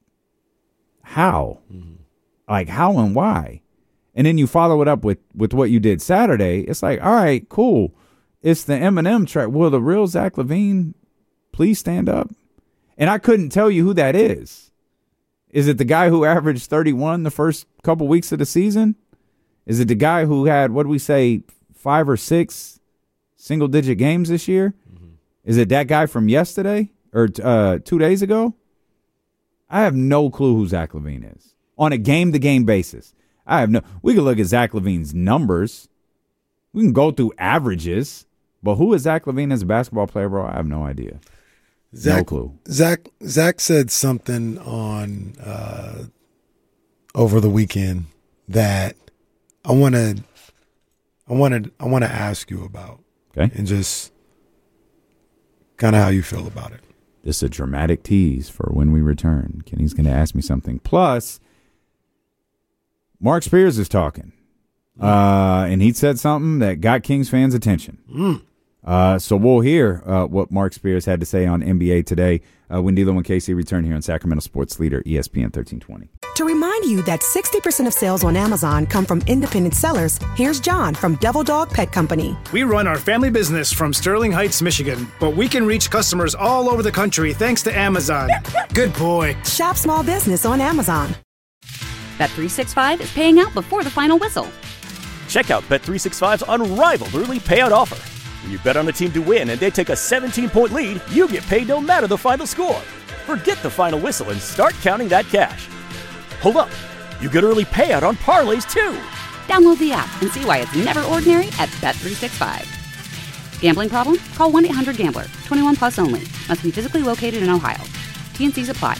how? Mm-hmm. Like, how and why? And then you follow it up with, with what you did Saturday. It's like, all right, cool. It's the Eminem track. Will the real Zach LaVine please stand up? And I couldn't tell you who that is. Is it the guy who averaged thirty-one the first couple weeks of the season? Is it the guy who had, what do we say, five or six single-digit games this year? Is it that guy from yesterday or uh, two days ago? I have no clue who Zach LaVine is on a game-to-game basis. I have no. We can look at Zach LaVine's numbers. We can go through averages, But who is Zach LaVine as a basketball player, bro? I have no idea.
Zach,
no clue.
Zach Zach said something on uh, over the weekend that I want to I wanted I want to ask you about.
Okay.
And just kind of how you feel about it.
Just a dramatic tease for when we return. Kenny's going to ask me something. Plus, Mark Spears is talking. Uh, and he said something that got Kings fans' attention.
Mm.
Uh, so we'll hear uh, what Mark Spears had to say on N B A Today. Uh, when D'Lo and Casey return here on Sacramento Sports Leader, E S P N thirteen twenty.
To remind you that sixty percent of sales on Amazon come from independent sellers, here's John from Devil Dog Pet Company.
We run our family business from Sterling Heights, Michigan, but we can reach customers all over the country thanks to Amazon. Good boy.
Shop small business on Amazon.
Bet three sixty-five is paying out before the final whistle.
Check out Bet three sixty-five's unrivaled early payout offer. When you bet on a team to win and they take a seventeen-point lead, you get paid no matter the final score. Forget the final whistle and start counting that cash. Hold up. You get early payout on parlays, too.
Download the app and see why it's never ordinary at Bet three sixty-five. Gambling problem? Call one eight hundred gambler. twenty-one plus only. Must be physically located in Ohio. T and C's apply.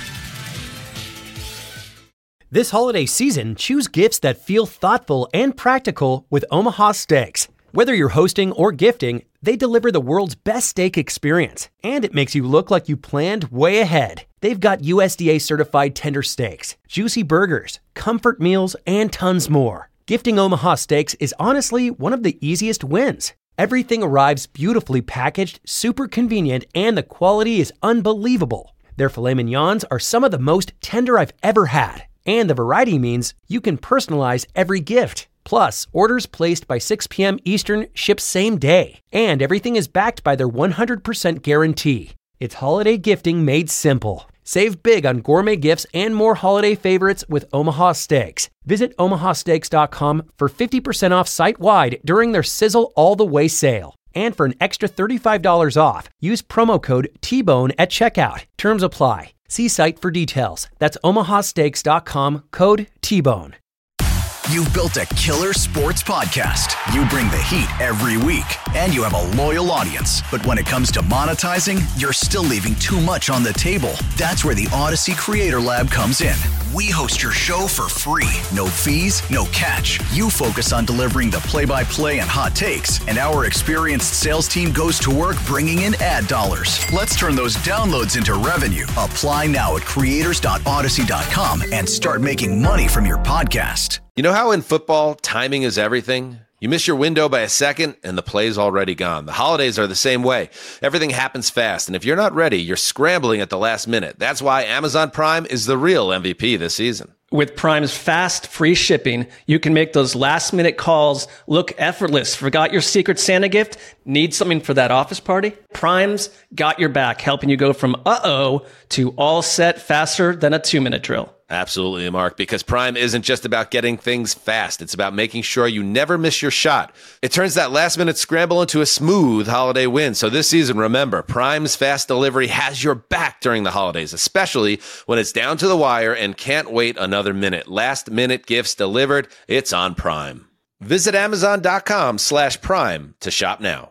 This holiday season, choose gifts that feel thoughtful and practical with Omaha Steaks. Whether you're hosting or gifting, they deliver the world's best steak experience, and it makes you look like you planned way ahead. They've got U S D A certified tender steaks, juicy burgers, comfort meals, and tons more. Gifting Omaha Steaks is honestly one of the easiest wins. Everything arrives beautifully packaged, super convenient, and the quality is unbelievable. Their filet mignons are some of the most tender I've ever had, and the variety means you can personalize every gift. Plus, orders placed by six p.m. Eastern ship same day, and everything is backed by their one hundred percent guarantee. It's holiday gifting made simple. Save big on gourmet gifts and more holiday favorites with Omaha Steaks. Visit omaha steaks dot com for fifty percent off site-wide during their Sizzle All the Way sale. And for an extra thirty-five dollars off, use promo code T Bone at checkout. Terms apply. See site for details. That's omaha steaks dot com, code T Bone.
You've built a killer sports podcast. You bring the heat every week, and you have a loyal audience. But when it comes to monetizing, you're still leaving too much on the table. That's where the Odyssey Creator Lab comes in. We host your show for free. No fees, no catch. You focus on delivering the play-by-play and hot takes, and our experienced sales team goes to work bringing in ad dollars. Let's turn those downloads into revenue. Apply now at creators dot odyssey dot com and start making money from your podcast.
You know how in football, timing is everything? You miss your window by a second, and the play's already gone. The holidays are the same way. Everything happens fast, and if you're not ready, you're scrambling at the last minute. That's why Amazon Prime is the real M V P this season.
With Prime's fast, free shipping, you can make those last-minute calls look effortless. Forgot your Secret Santa gift? Need something for that office party? Prime's got your back, helping you go from uh-oh to all set faster than a two-minute drill.
Absolutely, Mark, because Prime isn't just about getting things fast. It's about making sure you never miss your shot. It turns that last-minute scramble into a smooth holiday win. So this season, remember, Prime's fast delivery has your back during the holidays, especially when it's down to the wire and can't wait another minute. Last-minute gifts delivered. It's on Prime. Visit amazon.com slash prime to shop now.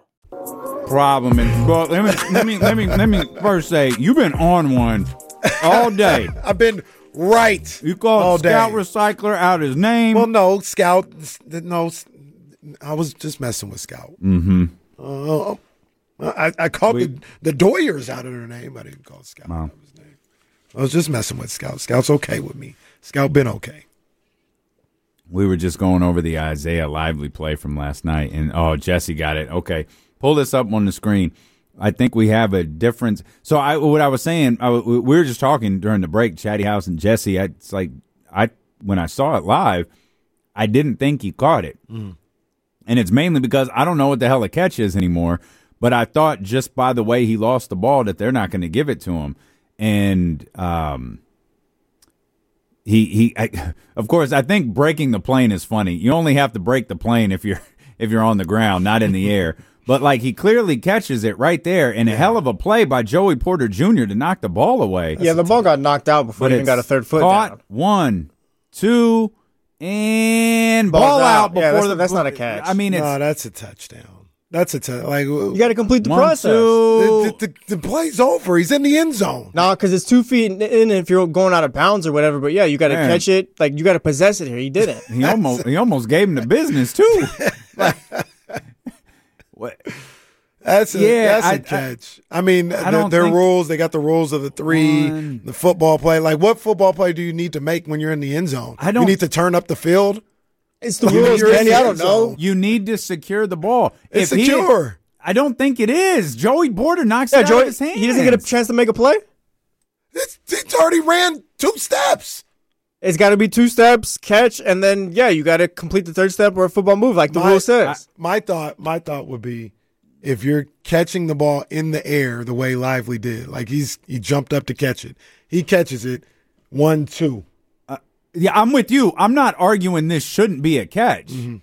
Problem is, bro, let me, let me, let me, let me first say, you've been on one all day.
I've been... Right.
You called Scout day. Recycler out his name.
Well, no, Scout. No, I was just messing with Scout.
Mm-hmm.
Uh, I, I called we, the, the Doyers out of their name. I didn't call Scout wow. out of his name. I was just messing with Scout. Scout's okay with me. Scout been okay.
We were just going over the Isaiah Lively play from last night, and, oh, Jesse got it. Okay. Pull this up on the screen. I think we have a difference. So I, what I was saying, I, we were just talking during the break, Chatty House and Jesse. I, it's like I when I saw it live, I didn't think he caught it, mm. and it's mainly because I don't know what the hell a catch is anymore. But I thought just by the way he lost the ball that they're not going to give it to him, and um, he he. I, of course, I think breaking the plane is funny. You only have to break the plane if you're if you're on the ground, not in the air. But, like, he clearly catches it right there, and yeah. a hell of a play by Joey Porter Junior to knock the ball away.
That's yeah, the ball got knocked out before he even got a third foot
caught,
down.
One, two, and ball, ball out. out before
yeah, that's,
the.
That's not a catch.
I mean, it's,
no, that's a touchdown. That's a t- like
you got to complete the
One,
process.
The, the, the, the play's over. He's in the end zone.
No, because it's two feet in, in if you're going out of bounds or whatever. But yeah, you got to
Man.
catch it. Like you got to possess it here. He didn't.
He almost he almost gave him the business too. Like, what?
That's a,
Yeah,
that's a
I-
catch. I, mean,
I
their,
don't
their
think-
rules. They got the rules of the three,
One.
the football play. Like, what football play do you need to make when you're in the end zone?
I don't-
You need to turn up the field.
It's the
You-
rules,
you're in
Danny.
the
I
end
don't know.
zone.
You need to secure the ball.
It's
If he-
secure.
I don't think it is. Joey Porter knocks
Yeah,
it out
Joey,
of his hands.
he doesn't get a chance to make a play.
It's, it's already ran two steps.
It's got to be two steps, catch, and then yeah, you got to complete the third step or a football move, like the
My-
rule says.
My thought, my thought would be, if you're catching the ball in the air the way Lively did, like he's he jumped up to catch it, he catches it, one two.
Yeah, I'm with you. I'm not arguing this shouldn't be a catch.
Mm-hmm.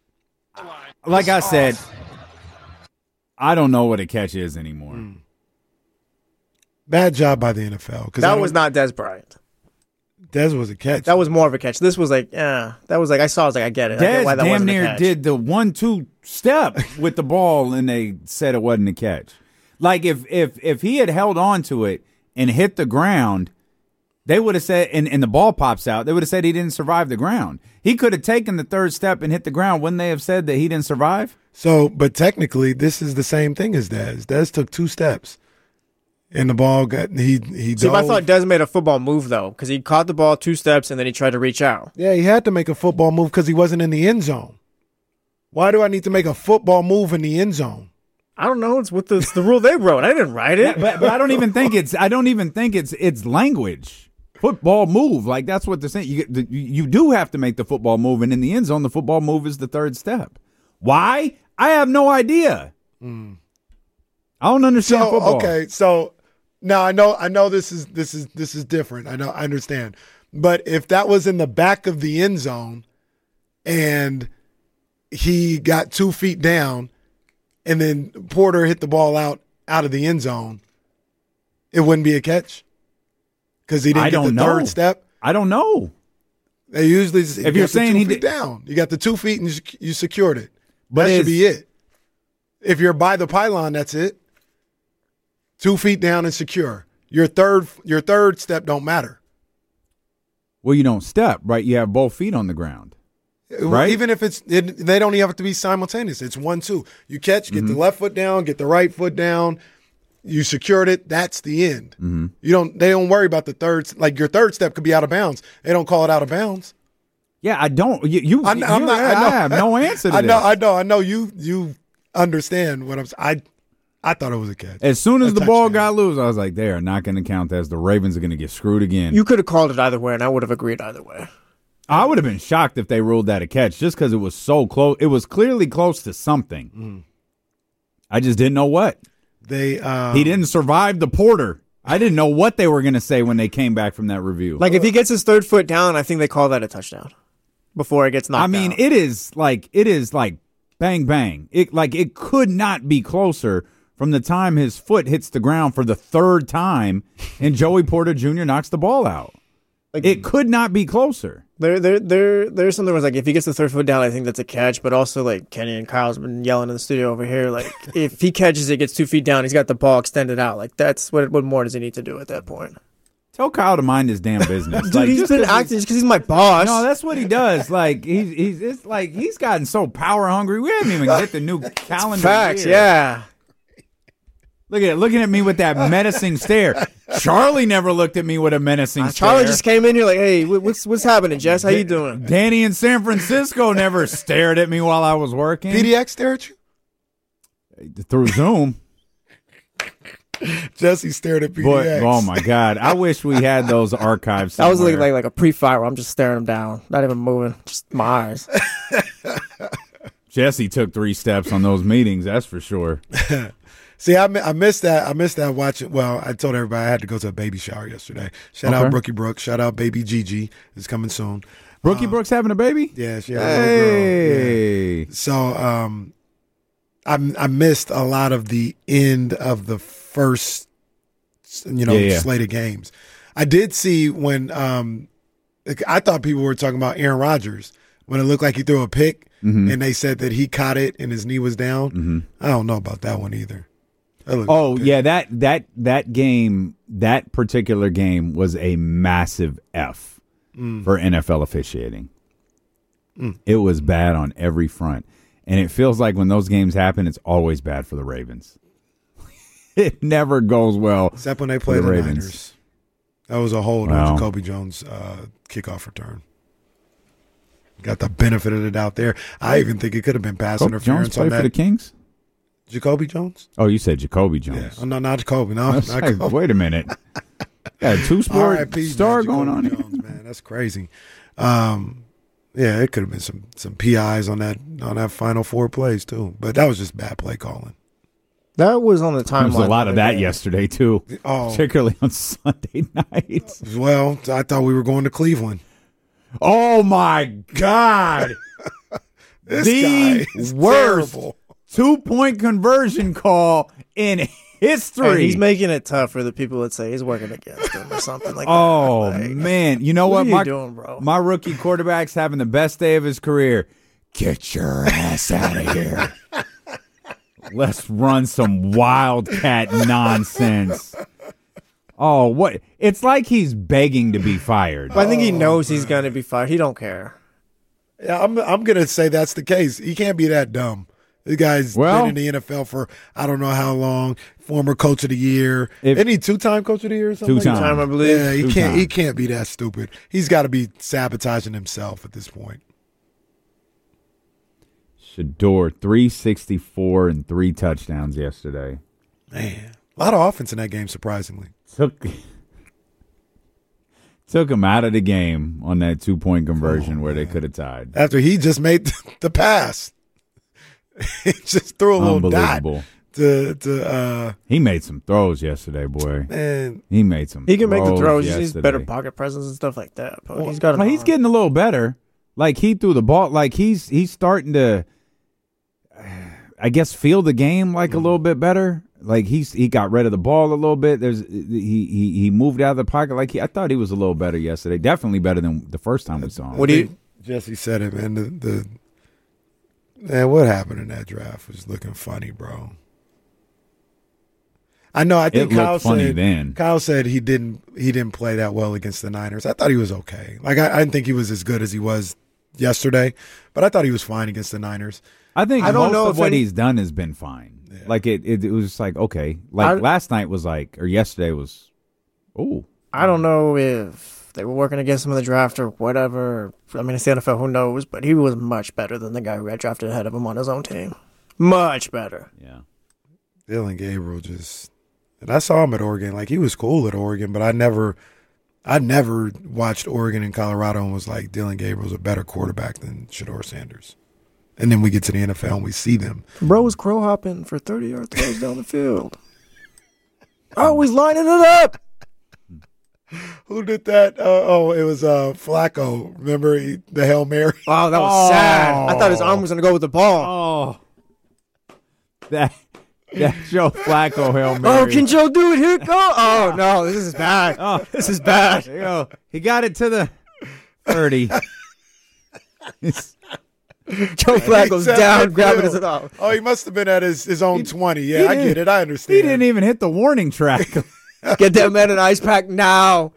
Like I said, I don't know what a catch is anymore.
Mm. Bad job by the N F L because
That was not Des Bryant.
Des was a catch.
That was more of a catch. This was like, yeah, that was like I saw. I was like, I get it. I get
Dez
why that
damn
wasn't a
near
catch.
did the one-two step with the ball, and they said it wasn't a catch. Like if if if he had held on to it and hit the ground, they would have said, and, and the ball pops out, they would have said he didn't survive the ground. He could have taken the third step and hit the ground. Wouldn't they have said that he didn't survive?
So, but technically, this is the same thing as Dez. Dez took two steps, and the ball got he he.
See, if I
dove.
thought Des made a football move though, because he caught the ball two steps and then he tried to reach out.
Yeah, he had to make a football move because he wasn't in the end zone. Why do I need to make a football move in the end zone?
I don't know. It's what the, it's the rule they wrote. I didn't write it.
But, but I don't even think it's. I don't even think it's. It's language. Football move, like that's what they're saying. You get the, you do have to make the football move, and in the end zone, the football move is the third step. Why? I have no idea. Mm. I don't understand
So
football.
okay, so now I know I know this is this is this is different. I know I understand, but if that was in the back of the end zone, and he got two feet down, and then Porter hit the ball out out of the end zone, it wouldn't be a catch because he didn't
I
get
don't
the
know.
third step.
I don't know.
They usually
If
you
you're
got the
saying
two
he
feet
did-
down, you got the two feet and you, sec- you secured it.
But
that should
is-
be it. If you're by the pylon, that's it. Two feet down and secure. Your third your third step don't matter.
Well, you don't step, right? You have both feet on the ground. Right.
Even if it's it, they don't even have to be simultaneous. It's one two. You catch, get
Mm-hmm.
the left foot down, get the right foot down. You secured it. That's the end.
Mm-hmm.
You don't. They don't worry about the third. Like your third step could be out of bounds. They don't call it out of bounds.
Yeah, I don't. You, you,
I,
you
I'm not. I, know,
I have no answer to
I know.
this.
I know. I know. You. You understand what I'm. s- I. I thought it was a catch.
As soon as
A
the ball
touchdown.
got loose, I was like, they are not going to count as the Ravens are going to get screwed again.
You could have called it either way, and I would have agreed either way.
I would have been shocked if they ruled that a catch just because it was so close. It was clearly close to something.
Mm.
I just didn't know what.
They. Um,
He didn't survive the Porter. I didn't know what they were going to say when they came back from that review.
Like if he gets his third foot down, I think they call that a touchdown before it gets knocked
I mean,
out.
it is like it is like bang bang. It like it could not be closer from the time his foot hits the ground for the third time and Joey Porter Junior knocks the ball out.
Like,
It could not be closer.
There, there, there, there's something where it's like if he gets the third foot down, I think that's a catch. But also, like Kenny and Kyle's been yelling in the studio over here, like if he catches it, gets two feet down, he's got the ball extended out. Like that's what. What more does he need to do at that point?
Tell Kyle to mind his damn business.
Dude,
Like,
he's
just
been
'cause
acting just because he's my boss.
No, that's what he does. Like he's he's it's like he's gotten so power hungry. We haven't even hit the new calendar.
facts.
year.
Yeah.
Look at it, looking at me with that menacing stare. Charlie never looked at me with a menacing
Uh,
stare.
Charlie just came in here like, hey, wh- what's what's happening, Jess? How you doing?
Danny in San Francisco never stared at me while I was working.
P D X stare at you.
Through Zoom.
Jesse stared at P D
But,
X.
oh my God. I wish we had those archives.
That was
somewhere.
like, like like a pre-fire where I'm just staring him down, not even moving, just my eyes.
Jesse took three steps on those meetings, that's for sure.
See, I, mi- I missed that. I missed that watching. Well, I told everybody I had to go to a baby shower yesterday. Shout
Okay.
out Brookie Brooks. Shout out baby Gigi. It's coming soon.
Brookie Brooks having a baby?
Yeah, she had a little girl.
Hey.
Yeah. So um, I I missed a lot of the end of the first, you know,
Yeah, yeah.
slate of games. I did see when um, like, I thought people were talking about Aaron Rodgers, when it looked like he threw a pick,
Mhm.
and they said that he caught it and his knee was down.
Mhm.
I don't know about that one either. That looked
Oh
like a pick.
yeah, that that that game, that particular game was a massive F
Mm.
for N F L officiating.
Mm.
It was bad on every front, and it feels like when those games happen, it's always bad for the Ravens. It never goes well,
Except when they
for
play the,
Ravens.
Niners. That was a hold
Wow.
on Jacoby Jones' uh, kickoff return. Got the benefit of the doubt there. I even think it could have been pass
Jacoby
interference
Jones play
on
for
that.
the Kings.
Jacoby Jones?
Oh, you said Jacoby
Yeah.
Jones.
Oh, no, not Jacoby. No,
I
not
was like,
Jacoby.
wait a minute. Got a two sport
R I P,
star
man,
going
Jacoby
on here.
Jones, man. That's crazy. Um, yeah, it could have been some some P Is on that on that final four plays too. But that was just bad play calling.
That was on the
There
timeline.
was a lot of that
Yeah.
yesterday too,
Oh.
particularly on Sunday night.
Well, I thought we were going to Cleveland.
Oh my God!
This
the
guy is
worst
terrible.
two-point conversion call in history.
And he's making it tough for the people that say he's working against him or something like
oh
that. Like,
man, you know
what
what?
are you
my,
doing, bro?
my rookie quarterback's having the best day of his career. Get your ass out of here. Let's run some wildcat nonsense. Oh, what? It's like he's begging to be fired.
But I think he knows he's going to be fired. He don't care.
Yeah, I'm I'm gonna say that's the case. He can't be that dumb. This guy's
Well-
been in the N F L for I don't know how long. Former coach of the year.
If-
Isn't he two-time coach of the year or something?
Two-time.
like that?
Time, I believe.
Yeah, he
Two
can't. He
time.
can't be that stupid. He's got to be sabotaging himself at this point.
Shador, three sixty-four and three touchdowns yesterday.
Man, a lot of offense in that game. Surprisingly,
Took took him out of the game on that two-point conversion
Oh,
where they
man.
could have tied.
after he just made the pass, he just threw a little dot
Unbelievable.
to to. uh
He made some throws yesterday, boy.
Man,
He made some
He can make the throws. He needs
yesterday.
better pocket presence and stuff like that. But he's got.
Well, he's getting a little better. Like he threw the ball. Like he's he's starting to, I guess, feel the game like a little bit better. Like he's he got rid of the ball a little bit. There's he he he moved out of the pocket. Like he, I thought he was a little better yesterday. Definitely better than the first time we saw him.
What do you?
Jesse said it, man. The, the man, what happened in that draft was looking funny, bro. I know. I think
It looked
Kyle
funny
said
then.
Kyle said he didn't he didn't play that well against the Niners. I thought he was okay. Like I, I didn't think he was as good as he was yesterday, but I thought he was fine against the Niners.
I think
I don't
most
know
of
if
what
any-
he's done has been fine.
Yeah.
Like it, it, it was just like okay. Like
I-
last night was like, or yesterday was, oh,
I don't know if they were working against him in the draft or whatever. I mean, it's the N F L. Who knows? But he was much better than the guy who got drafted ahead of him on his own team. Much better.
yeah.
Dylan Gabriel just, and I saw him at Oregon. Like he was cool at Oregon, but I never, I never watched Oregon and Colorado and was like Dylan Gabriel's a better quarterback than Shador Sanders. And then we get to the N F L and we see them.
Bro was crow hopping for thirty yard throws down the field. Oh, he's lining it up.
Who did that? Uh, oh, it was uh, Flacco. Remember he, the Hail Mary?
Oh, that was sad. I thought his arm was going to go with the ball.
Oh, that that Joe Flacco Hail Mary.
Oh, can Joe do it? Here it go. Oh, no, this is bad.
Oh,
This is bad.
there you go. He got it to the thirty. It's-
Joe Flacco's
He's at
down,
midfield.
grabbing his off.
Oh, he must have been at his, his own twenty.
he
Yeah, I
didn't-
get it. I understand.
he didn't even hit the warning track.
Get that man an ice pack now.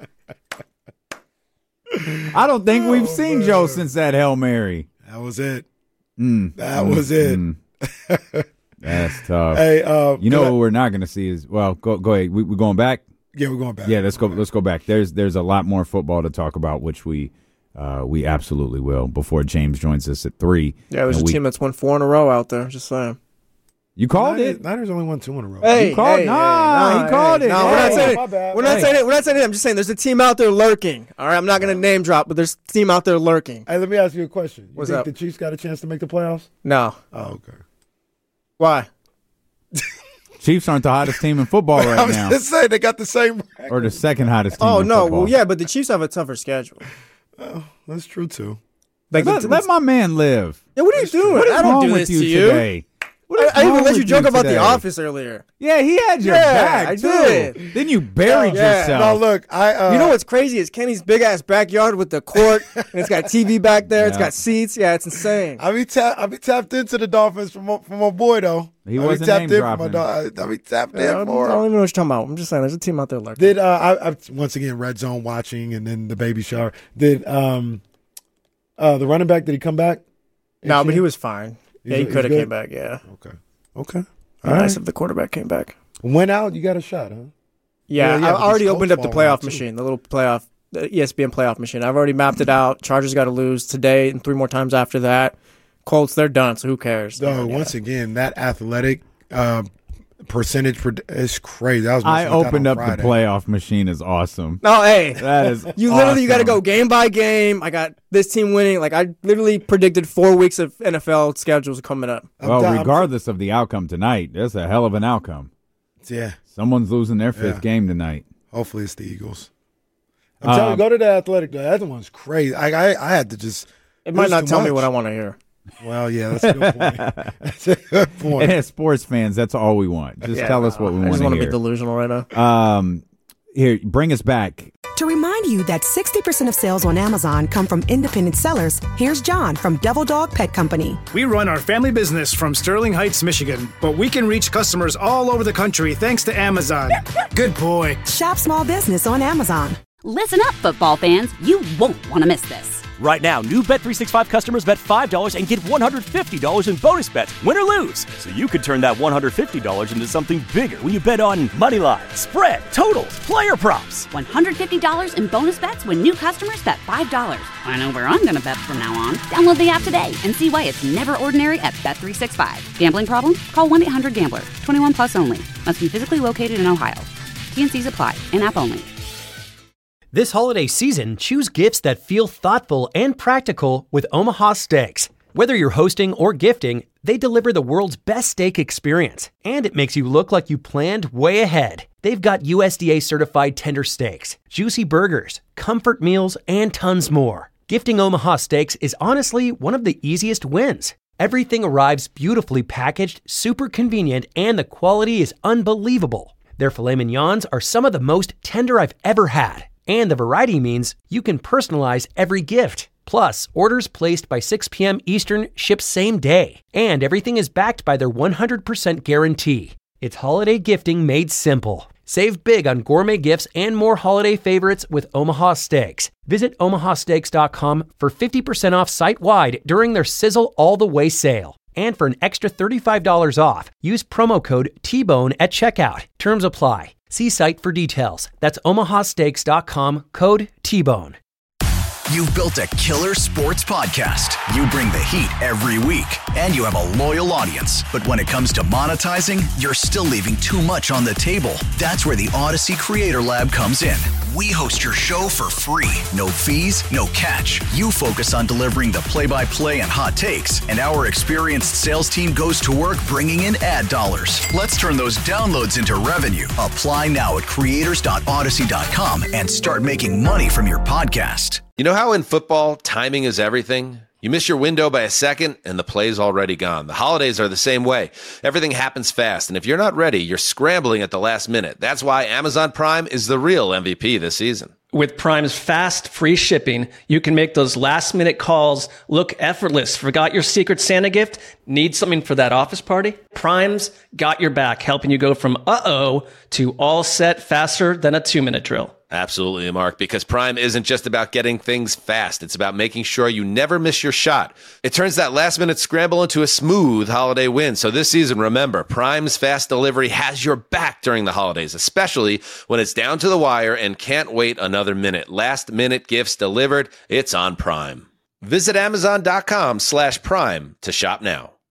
I don't think we've
Oh,
seen
man.
Joe since that Hail Mary.
That was it.
Mm.
That was it.
Mm. That's tough.
Hey, uh,
You know
can I-
what we're not going to see is well. Go go ahead. We, we're going back.
yeah, we're going back.
Yeah, let's go. Let's go back. There's there's a lot more football to talk about, which we uh, we absolutely will. Before James joins us at three.
Yeah, there's
And
a
we-
team that's won four in a row out there. Just saying.
You called
Niners,
it.
Niners only won two in a row.
Hey,
You called-
hey,
nah,
hey,
he called
hey.
it.
No, we're not
Hey.
saying
My
it.
bad.
We're not
Hey.
saying it. We're not saying it. I'm just saying there's a team out there lurking. All right, I'm not going to name drop, but there's a team out there lurking.
Hey, let me ask you a question. You
What's
think
up?
the Chiefs got a chance to make the playoffs?
No.
Oh, okay.
Why?
Chiefs aren't the hottest team in football
I
right
was
now,
just saying they got the same record.
or the second hottest team.
Oh
in
no.
football.
Well, yeah, but the Chiefs have a tougher schedule.
Oh, that's true too.
Like,
Let,
the-
let my man live.
yeah, what are you doing?
What is
I don't
wrong
do
with
this
you
to you.
today?
I, I even let you joke about
today?
The Office earlier.
Yeah, he had your
Yeah,
back,
I
too.
did.
Then you buried
Yeah.
yourself.
No, look, I. Uh,
You know what's crazy is Kenny's big ass backyard with the court, and it's got T V back there. It's
Yeah.
got seats. Yeah, it's insane.
I be tap, I be tapped into the Dolphins from my, from my boy though.
He
I
wasn't
be tapped
name
in for my
dropping.
dog. I, I be tapped
Yeah, I
in
don't,
for.
I don't
him.
even know what you're talking about. I'm just saying, there's a team out there lurking.
Did uh, I, I once again red zone watching and then the baby shower? Did um, uh, the running back did he come back?
No, but he was fine. Yeah, he
He's-
could have
he's
came
good?
back. Yeah,
Okay, okay.
Be
All
nice
right.
if the quarterback came back.
Went out, you got a shot, huh?
Yeah,
Yeah, yeah,
I
but
already
these
opened up the
Colts falling out,
playoff
too.
machine, the little playoff, the E S P N playoff machine. I've already mapped it out. Chargers got to lose today and three more times after that. Colts, they're done. So who cares?
So
Yeah.
once again, that athletic uh, percentage per, is crazy. That was
I
messing with that
opened
on
up
Friday.
the playoff machine is awesome.
No, hey,
That is
you literally you got to
awesome.
go game by game. I got this team winning. Like I literally predicted four weeks of N F L schedules coming up.
Well,
down-
regardless of the outcome tonight, that's a hell of an outcome.
Yeah,
Someone's losing their fifth
Yeah.
game tonight.
hopefully it's the Eagles. I'm
Uh,
telling you, go to the athletic. The other one's crazy. I I, I had to just.
It might
was
not
too
tell me
much.
what I want to hear.
Well, yeah, that's a good point. That's a good point.
And as sports fans, that's all we want. Just
Yeah,
tell us what we
I
want
just
to
want to be
hear.
delusional right now.
Um, here, bring us back.
To remind you that sixty percent of sales on Amazon come from independent sellers, here's John from Devil Dog Pet Company.
We run our family business from Sterling Heights, Michigan, but we can reach customers all over the country thanks to Amazon. Good boy.
Shop small business on Amazon.
Listen up, football fans. You won't want to miss this.
Right now, new Bet three sixty-five customers bet five dollars and get one hundred fifty dollars in bonus bets, win or lose. So you could turn that one hundred fifty dollars into something bigger when you bet on money line, spread, totals, player props.
one hundred fifty dollars in bonus bets when new customers bet five dollars. I know where I'm going to bet from now on. Download the app today and see why it's never ordinary at Bet three sixty-five. Gambling problem? Call one eight hundred gambler. twenty-one plus only. Must be physically located in Ohio. T and C's apply. In-app only.
This holiday season, choose gifts that feel thoughtful and practical with Omaha Steaks. Whether you're hosting or gifting, they deliver the world's best steak experience, and it makes you look like you planned way ahead. They've got U S D A certified tender steaks, juicy burgers, comfort meals, and tons more. Gifting Omaha Steaks is honestly one of the easiest wins. Everything arrives beautifully packaged, super convenient, and the quality is unbelievable. Their filet mignons are some of the most tender I've ever had. And the variety means you can personalize every gift. Plus, orders placed by six p.m. Eastern ship same day. And everything is backed by their one hundred percent guarantee. It's holiday gifting made simple. Save big on gourmet gifts and more holiday favorites with Omaha Steaks. Visit omaha steaks dot com for fifty percent off site-wide during their Sizzle All the Way sale. And for an extra thirty-five dollars off, use promo code T Bone at checkout. Terms apply. See site for details. That's omaha steaks dot com, code T Bone.
You've built a killer sports podcast. You bring the heat every week, and you have a loyal audience. But when it comes to monetizing, you're still leaving too much on the table. That's where the Odyssey Creator Lab comes in. We host your show for free. No fees, no catch. You focus on delivering the play-by-play and hot takes, and our experienced sales team goes to work bringing in ad dollars. Let's turn those downloads into revenue. Apply now at creators dot odyssey dot com and start making money from your podcast.
You know how in football, timing is everything? You miss your window by a second, and the play's already gone. The holidays are the same way. Everything happens fast, and if you're not ready, you're scrambling at the last minute. That's why Amazon Prime is the real M V P this season.
With Prime's fast, free shipping, you can make those last-minute calls look effortless. Forgot your Secret Santa gift? Need something for that office party? Prime's got your back, helping you go from uh-oh to all set faster than a two-minute drill.
Absolutely, Mark, because Prime isn't just about getting things fast. It's about making sure you never miss your shot. It turns that last-minute scramble into a smooth holiday win. So this season, remember, Prime's fast delivery has your back during the holidays, especially when it's down to the wire and can't wait another minute. Last-minute gifts delivered. It's on Prime. Visit amazon dot com slash prime to shop now.